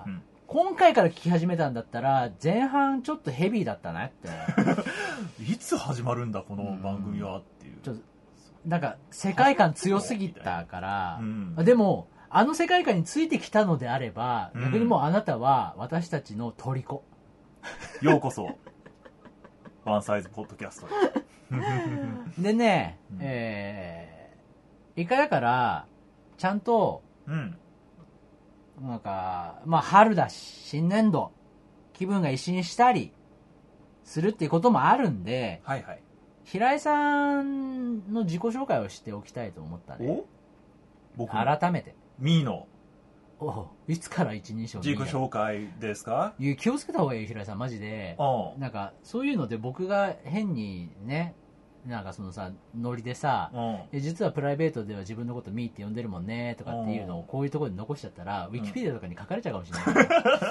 [SPEAKER 1] 今回から聞き始めたんだったら前半ちょっとヘビーだったなって
[SPEAKER 2] いつ始まるんだこの番組はっていう、
[SPEAKER 1] ちょっとなんか世界観強すぎたから、でもあの世界観についてきたのであれば、逆にもうあなたは私たちの虜
[SPEAKER 2] ようこそワンサイズポッドキャスト
[SPEAKER 1] でね、一回だからちゃんと、なんか春だし新年度気分が一新したりするっていうこともあるんで、平井さんの自己紹介をしておきたいと思ったね。僕改めて
[SPEAKER 2] ミーの
[SPEAKER 1] いつから一人称
[SPEAKER 2] 自己紹介ですか。
[SPEAKER 1] 気をつけた方がいいよ平井さんマジで。なんかそういうので僕が変にね、なんかそのさノリでさ、実はプライベートでは自分のことミーって呼んでるもんねとかっていうのをこういうところに残しちゃったら、ウィキペディアとかに書かれちゃうかもしれないそう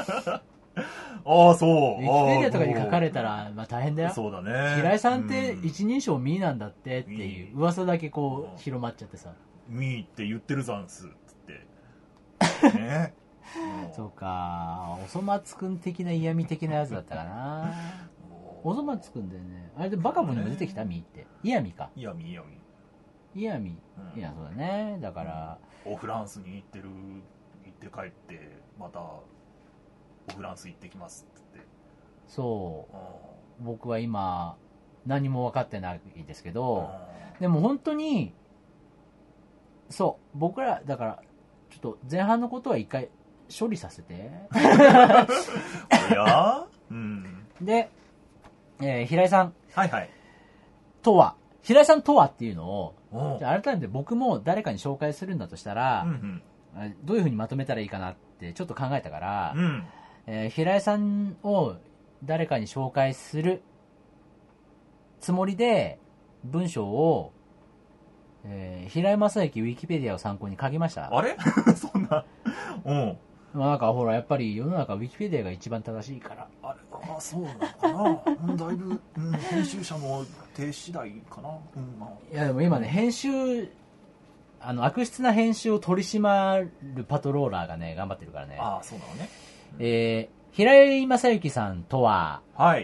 [SPEAKER 2] ウ
[SPEAKER 1] ィキペディアとかに書かれたら大変だよ。
[SPEAKER 2] そうだね。
[SPEAKER 1] 平井さんって一人称ミーなんだってっていう噂だけこう広まっちゃってさ、
[SPEAKER 2] ミーって言ってるざんすってね
[SPEAKER 1] そうか、おそ松くん的な嫌味的なやつだったかなおそ松くんだよね。あれでバカボンにも出てきたミーって。イヤミか。
[SPEAKER 2] イヤミ。
[SPEAKER 1] いや、そうだね。だから、
[SPEAKER 2] フランスに行って帰って、また、フランス行ってきますって。
[SPEAKER 1] そう。僕は今、何も分かってないですけど、でも本当に、そう、僕ら、だから、ちょっと前半のことは一回処理させて。で、平井さん。
[SPEAKER 2] はいはい。
[SPEAKER 1] 平井さんとはっていうのを、じゃあ改めて僕も誰かに紹介するんだとしたら、どういうふうにまとめたらいいかなってちょっと考えたから、平井さんを誰かに紹介するつもりで文章を、平井正幸ウィキペディアを参考に書きました。
[SPEAKER 2] あれそんな。
[SPEAKER 1] まあなんかほらやっぱり世の中ウィキペディアが一番正しいから。
[SPEAKER 2] そうなのかな。だいぶ、編集者の手次第かな。
[SPEAKER 1] いやでも今ね、編集悪質な編集を取り締まるパトローラーがね頑張ってるからね。
[SPEAKER 2] そうなのね。
[SPEAKER 1] 平井正幸さんとは、
[SPEAKER 2] はい、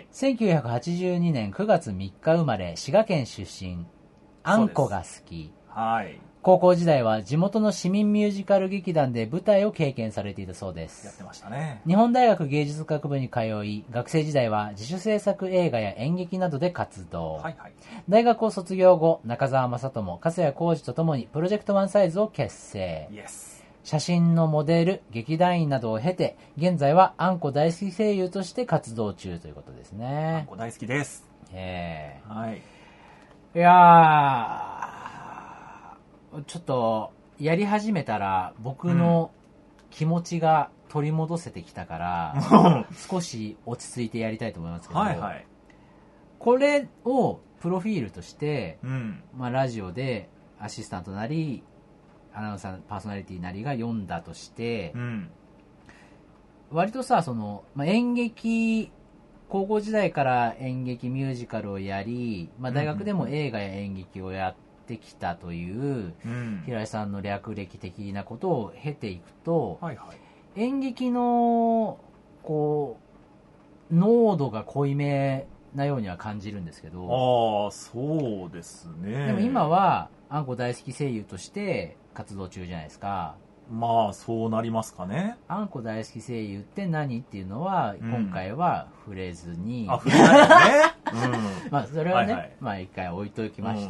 [SPEAKER 1] 1982年9月3日生まれ、滋賀県出身、あんこが好き。
[SPEAKER 2] はい。
[SPEAKER 1] 高校時代は地元の市民ミュージカル劇団で舞台を経験されていたそうです。
[SPEAKER 2] やってましたね。
[SPEAKER 1] 日本大学芸術学部に通い、学生時代は自主制作映画や演劇などで活動。
[SPEAKER 2] はいはい、
[SPEAKER 1] 大学を卒業後、中澤正智、粕谷浩二とともにプロジェクトワンサイズを結成。写真のモデル、劇団員などを経て、現在はあんこ大好き声優として活動中ということですね。
[SPEAKER 2] あんこ大好きです。
[SPEAKER 1] はい。いやー、ちょっと、やり始めたら、僕の気持ちが取り戻せてきたから、少し落ち着いてやりたいと思いますけど、これをプロフィールとして、ラジオでアシスタントなり、アナウンサーパーソナリティなりが読んだとして、割とさ、演劇、高校時代から演劇ミュージカルをやり、大学でも映画や演劇をやってきたという、平井さんの略歴的なことを経ていくと、演劇の濃度が濃いめなようには感じるんですけど、
[SPEAKER 2] そうですね。
[SPEAKER 1] でも今はあんこ大好き声優として活動中じゃないですか。
[SPEAKER 2] そうなりますかね。
[SPEAKER 1] あんこ大好き声優って何っていうのは、今回は触れずに。
[SPEAKER 2] 触れないよね。
[SPEAKER 1] それはね、一回置いときまして、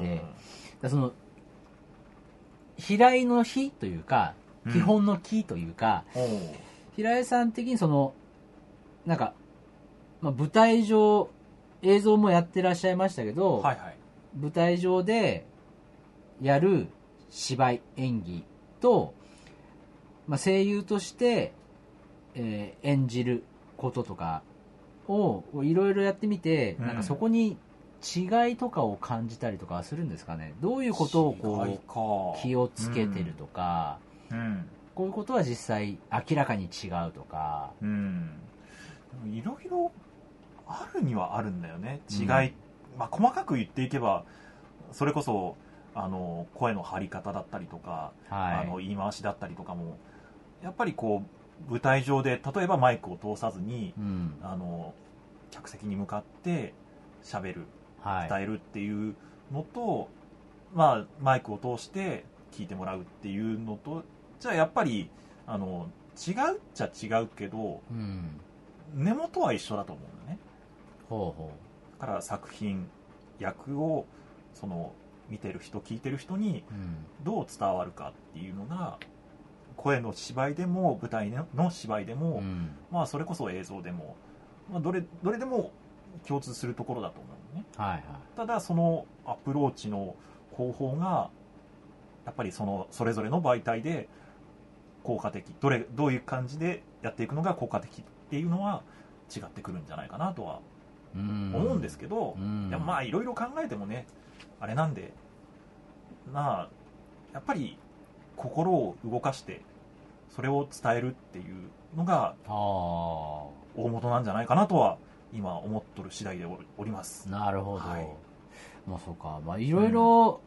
[SPEAKER 1] 平井の日というか、基本の木というか、平井さん的になんか、舞台上、映像もやってらっしゃいましたけど、舞台上でやる芝居、演技と、声優として、演じることとかをいろいろやってみて、なんかそこに違いとかを感じたりとかするんですかね。どういうことを気をつけてるとか、こういうことは実際明らかに違うとか、
[SPEAKER 2] いろいろあるにはあるんだよね、違い。細かく言っていけば、それこそ声の張り方だったりとか、言い回しだったりとかもやっぱり舞台上で例えばマイクを通さずに、客席に向かって喋る、伝えるっていうのと、マイクを通して聞いてもらうっていうのとじゃあやっぱり違うっちゃ違うけど、根元は一緒だと思うんだね。だから作品役を見てる人聞いてる人にどう伝わるかっていうのが、声の芝居でも舞台の芝居でも、それこそ映像でも、どれでも共通するところだと思うね。ただそのアプローチの方法がやっぱりそれぞれの媒体で効果的、どういう感じでやっていくのが効果的っていうのは違ってくるんじゃないかなとは思うんですけど、でもいろいろ考えてもね、あれなんでやっぱり心を動かしてそれを伝えるっていうのが大元なんじゃないかなとは今思っとる次第でおります。
[SPEAKER 1] なるほど、そうか、いろいろ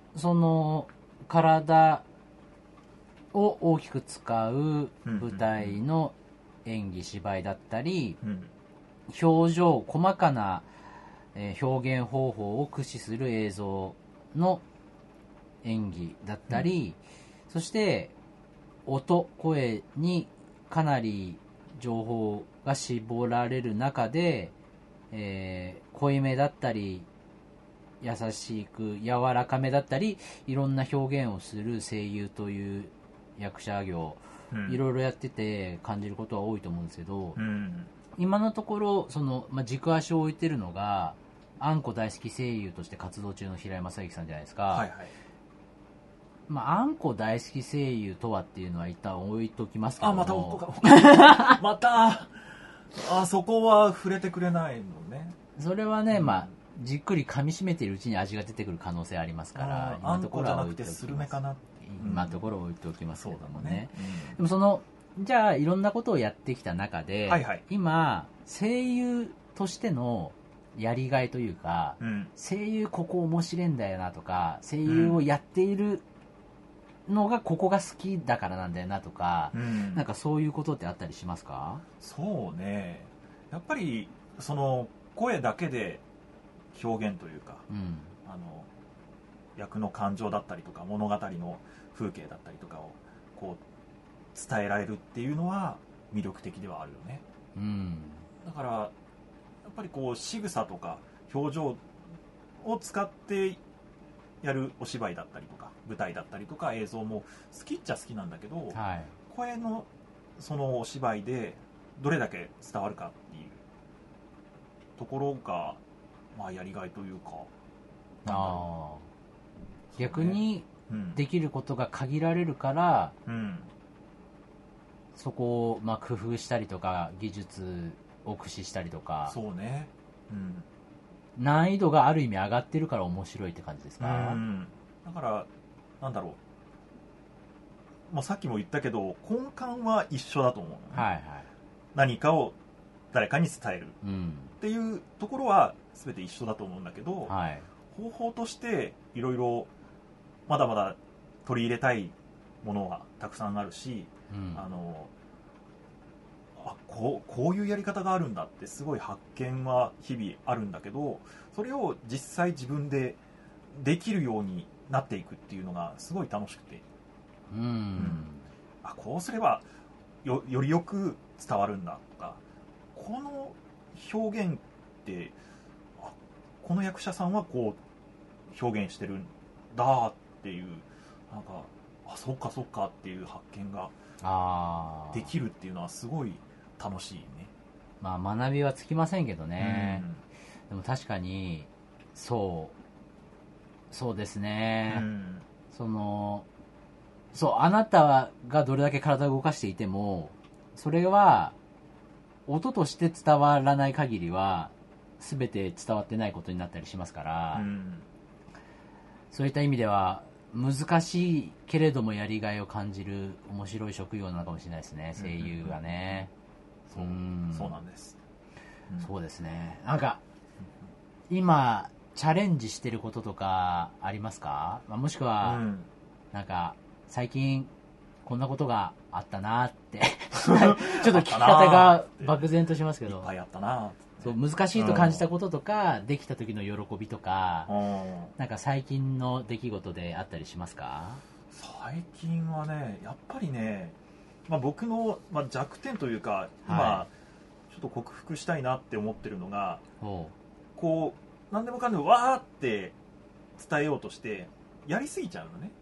[SPEAKER 1] 体を大きく使う舞台の演技芝居だったり、表情、細かな表現方法を駆使する映像の演技だったり、そして音、声にかなり情報が絞られる中で、濃いめだったり優しく柔らかめだったりいろんな表現をする声優という役者業、いろいろやってて感じることは多いと思うんですけど、今のところ軸足を置いてるのがあんこ大好き声優として活動中の平井正幸さんじゃないですか。はいはい、あんこ大好き声優とはっていうのは一旦置いときますけども、
[SPEAKER 2] またそこは触れてくれないのね。
[SPEAKER 1] それはね、じっくり噛み締めているうちに味が出てくる可能性ありますから、
[SPEAKER 2] 今のところは置いておきます。スルメかな、
[SPEAKER 1] 今のところ置いておきますけどもね。でもじゃあいろんなことをやってきた中で、今声優としてのやりがいというか、声優ここ面白いんだよなとか、声優をやっているのがここが好きだからなんだよなとか、なんかそういうことってあったりしますか？
[SPEAKER 2] そうね、やっぱりその声だけで表現というか、役の感情だったりとか物語の風景だったりとかをこう伝えられるっていうのは魅力的ではあるよね。だからやっぱりこう仕草とか表情を使ってやるお芝居だったりとか舞台だったりとか映像も好きっちゃ好きなんだけど、声のそのお芝居でどれだけ伝わるかっていうところがやりがいというか、
[SPEAKER 1] 逆にできることが限られるから、そこを工夫したりとか技術を駆使したりとか、
[SPEAKER 2] そうね、
[SPEAKER 1] 難易度がある意味上がってるから面白いって感じですか？
[SPEAKER 2] だからなんだろう、さっきも言ったけど根幹は一緒だと思う、何かを誰かに伝えるっていうところは全て一緒だと思うんだけど、方法としていろいろまだまだ取り入れたいものはたくさんあるし、こういうやり方があるんだってすごい発見は日々あるんだけど、それを実際自分でできるようになっていくっていうのがすごい楽しくて、こうすれば よりよく伝わるんだとか、この表現ってこの役者さんはこう表現してるんだっていう、なんかそっかそっかっていう発見ができるっていうのはすごい楽しいね。
[SPEAKER 1] 学びはつきませんけどね、でも確かにそうですね、あなたがどれだけ体を動かしていてもそれは音として伝わらない限りは全て伝わってないことになったりしますから、そういった意味では難しいけれどもやりがいを感じる面白い職業なのかもしれないですね、声優がね。
[SPEAKER 2] そうなんです、
[SPEAKER 1] そうですね。なんか今チャレンジしてることとかありますか？もしくは、なんか最近こんなことがあったなってちょっと聞き方が漠然としますけど、
[SPEAKER 2] いっぱいあったな、
[SPEAKER 1] 難しいと感じたこととか、できた時の喜びとか、なんか最近の出来事であったりしますか？
[SPEAKER 2] 最近はね、やっぱりね、僕の、弱点というか今、ちょっと克服したいなって思ってるのが、こう何でもかんでもわーって伝えようとしてやりすぎちゃうのね。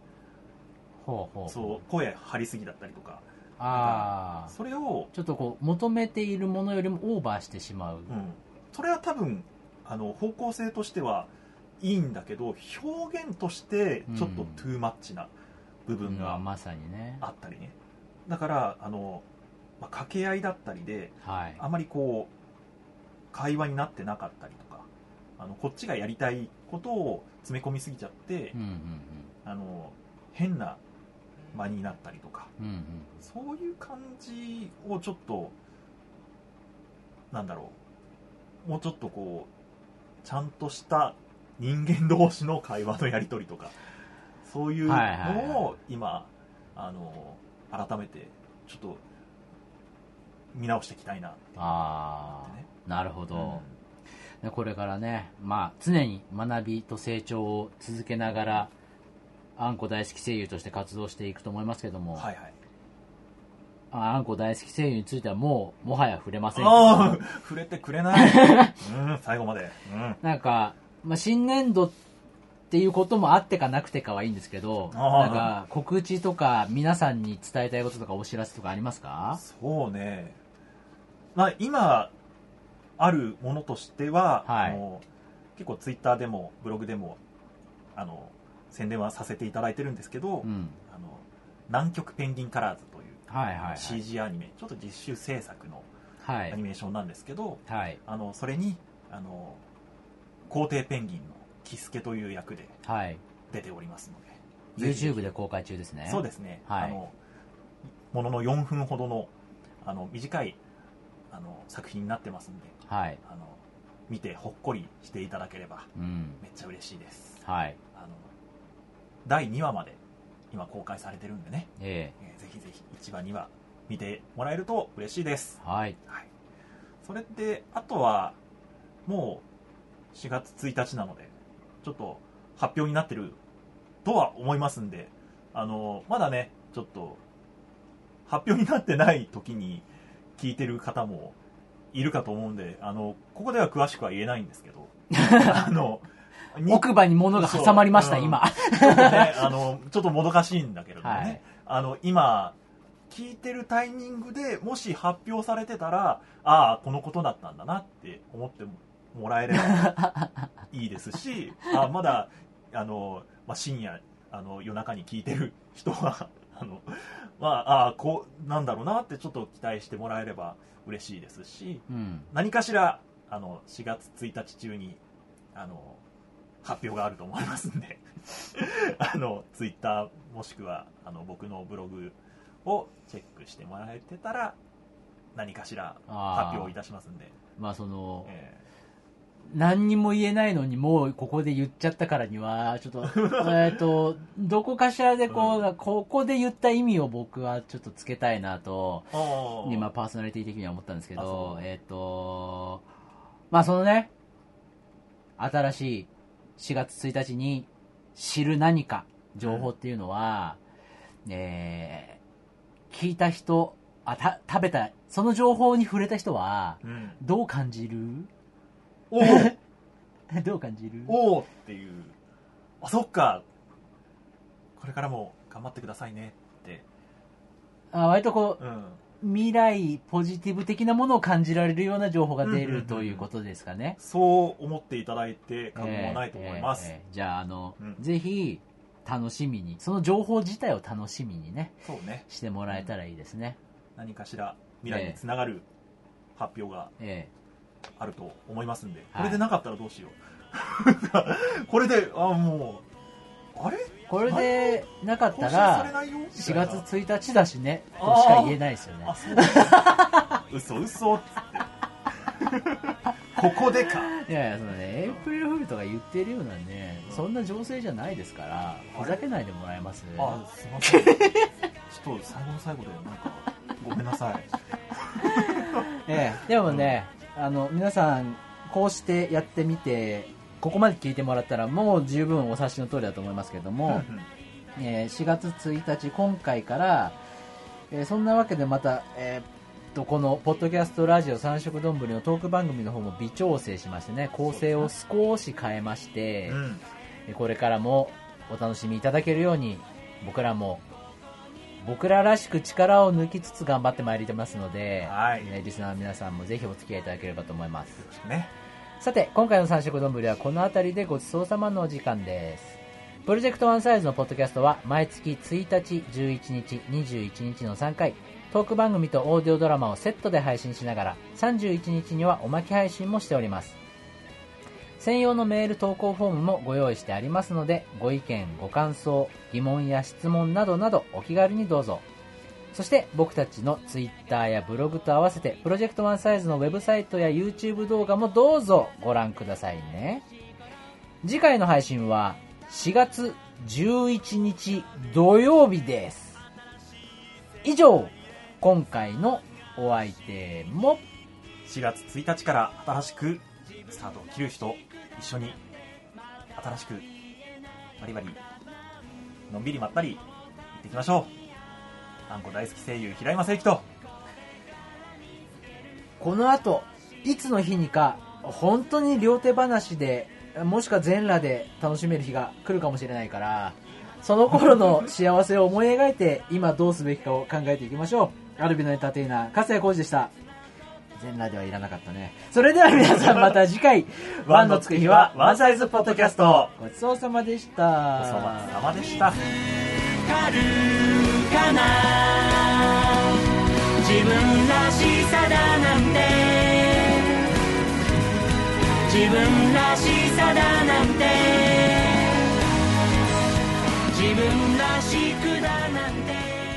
[SPEAKER 2] 声張りすぎだったりとか、それを
[SPEAKER 1] ちょっとこう求めているものよりもオーバーしてしまう、
[SPEAKER 2] それは多分方向性としてはいいんだけど、表現としてちょっとトゥーマッチな部分が
[SPEAKER 1] まさにね
[SPEAKER 2] あったりね。だから掛け合いだったりで、あまりこう会話になってなかったりとか、こっちがやりたいことを詰め込みすぎちゃって、変な間になったりとか、そういう感じをちょっとなんだろう、もうちょっとこうちゃんとした人間同士の会話のやり取りとか、そういうのを今改めてちょっと見直していきたいなって思ってね。
[SPEAKER 1] なるほど、 これからね、常に学びと成長を続けながらあんこ大好き声優として活動していくと思いますけども、
[SPEAKER 2] はいはい、
[SPEAKER 1] あんこ大好き声優についてはもはや触れません
[SPEAKER 2] 触れてくれない、最後まで、
[SPEAKER 1] なんか、新年度っていうこともあってかなくてかはいいんですけど、なんか告知とか皆さんに伝えたいこととかお知らせとかありますか？
[SPEAKER 2] そうね、今あるものとしては、結構ツイッターでもブログでも宣伝はさせていただいてるんですけど、南極ペンギンカラーズという、CG アニメ、ちょっと実習制作のアニメーションなんですけど、それに皇帝ペンギンのキスケという役で出ておりますので、
[SPEAKER 1] YouTube で公開中ですね。
[SPEAKER 2] そうですね、ものの4分ほどの短い作品になってますんで、見てほっこりしていただければ、めっちゃ嬉しいです。第2話まで今公開されてるんでね、ぜひぜひ1話2話見てもらえると嬉しいです。それであとはもう4月1日なのでちょっと発表になってるとは思いますんで、まだねちょっと発表になってない時に聞いてる方もいるかと思うんで、ここでは詳しくは言えないんですけど
[SPEAKER 1] 奥歯に物が挟まりました、今
[SPEAKER 2] ちょっとねちょっともどかしいんだけれどもね、今聞いてるタイミングでもし発表されてたら、このことだったんだなって思ってもらえればいいですし、まだ深夜夜中に聞いてる人はこうなんだろうなってちょっと期待してもらえれば嬉しいですし、何かしら4月1日中に発表があると思いますんでツイッターもしくは僕のブログをチェックしてもらえてたら何かしら発表いたしますんで、
[SPEAKER 1] 何にも言えないのにもうここで言っちゃったからにはちょっとどこかしらでここで言った意味を僕はちょっとつけたいなと今パーソナリティ的には思ったんですけど、そのね新しい4月1日に知る何か情報っていうのは、聞いた人食べたその情報に触れた人はどう感じる？どう感じる？
[SPEAKER 2] っていう、そっか、これからも頑張ってくださいねって、
[SPEAKER 1] 割と未来ポジティブ的なものを感じられるような情報が出るということですかね。
[SPEAKER 2] そう思っていただいて過言はないと思います。
[SPEAKER 1] じゃあぜひ楽しみに、その情報自体を楽しみにね、してもらえたらいいですね。
[SPEAKER 2] 何かしら未来につながる発表があると思いますんで、これでなかったらどうしようこれでもう
[SPEAKER 1] これでなかったら4月1日だしねとしか言えないですよね。
[SPEAKER 2] 嘘っつってここでか。
[SPEAKER 1] いやそのね、エイプリルフールとか言ってるようなね、そんな情勢じゃないですからふざけないでもらえます？
[SPEAKER 2] すいませんちょっと最後の最後でなんかごめんなさい
[SPEAKER 1] でもね、皆さんこうしてやってみてここまで聞いてもらったらもう十分お察しの通りだと思いますけども、4月1日今回から、そんなわけでまた、このポッドキャストラジオ三色丼のトーク番組の方も微調整しましてね、構成を少し変えまして、これからもお楽しみいただけるように僕ららしく力を抜きつつ頑張ってまいりますので、リスナーの皆さんもぜひお付き合いいただければと思います。よろしくね。さて今回の三色丼はこの辺りでごちそうさまのお時間です。プロジェクトワンサイズのポッドキャストは毎月1日、11日、21日の3回トーク番組とオーディオドラマをセットで配信しながら31日にはおまけ配信もしております。専用のメール投稿フォームもご用意してありますので、ご意見ご感想疑問や質問などなどお気軽にどうぞ。そして僕たちのツイッターやブログと合わせてプロジェクトワンサイズのウェブサイトや YouTube 動画もどうぞご覧くださいね。次回の配信は4月11日土曜日です。以上、今回のお相手も
[SPEAKER 2] 4月1日から新しくスタートを切る人、一緒に新しくバリバリのんびりまったり行っていきましょう。あんこ大好き声優平井正幸と、
[SPEAKER 1] この後いつの日にか本当に両手話で、もしくは全裸で楽しめる日が来るかもしれないから、その頃の幸せを思い描いて今どうすべきかを考えていきましょう。アルビのエンターテイナー、粕谷浩二でした。全裸ではいらなかったね。それでは皆さんまた次回ワンのつく日はワンサイズポッドキャスト、ごちそうさまでした。
[SPEAKER 2] ごちそうさまでした。
[SPEAKER 3] かな、自分らしさだなんて、自分らしさだなんて、自分らしくだなんて。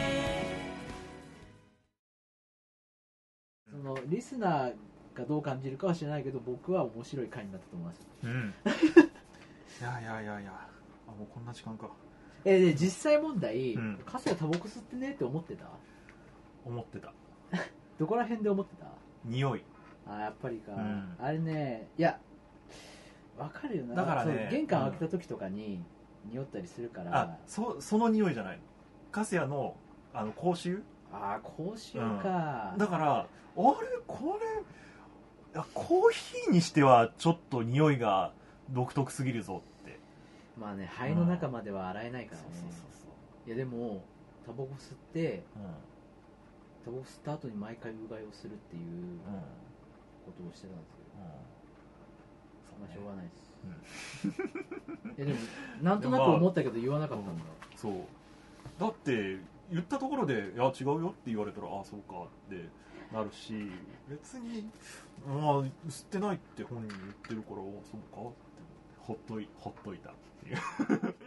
[SPEAKER 1] そのリスナーがどう感じるかは知らないけど、僕は面白い回になったと思います。
[SPEAKER 2] いやもうこんな時間か。
[SPEAKER 1] で実際問題、カスがタバコ吸ってねって思ってた？
[SPEAKER 2] 思ってた。
[SPEAKER 1] どこら辺で思ってた？
[SPEAKER 2] 匂い。
[SPEAKER 1] やっぱりか、あれね、いやわかるよな。だからね、玄関開けた時とかに匂ったりするから。
[SPEAKER 2] その匂いじゃない。カスヤの口臭。
[SPEAKER 1] 口臭か。
[SPEAKER 2] だからあれこれコーヒーにしてはちょっと匂いが独特すぎるぞって。
[SPEAKER 1] まあね、肺の中までは洗えないからね。いやでもタバコ吸って、タバコ吸った後に毎回うがいをするっていうことをしてたんですけど、まあしょうがないです。でもなんとなく思ったけど言わなかったんだ。
[SPEAKER 2] そうだって言ったところで「いや違うよ」って言われたら「そうか」ってなるし、別に吸ってないって本人言ってるから「そうか」ってほっといたっていう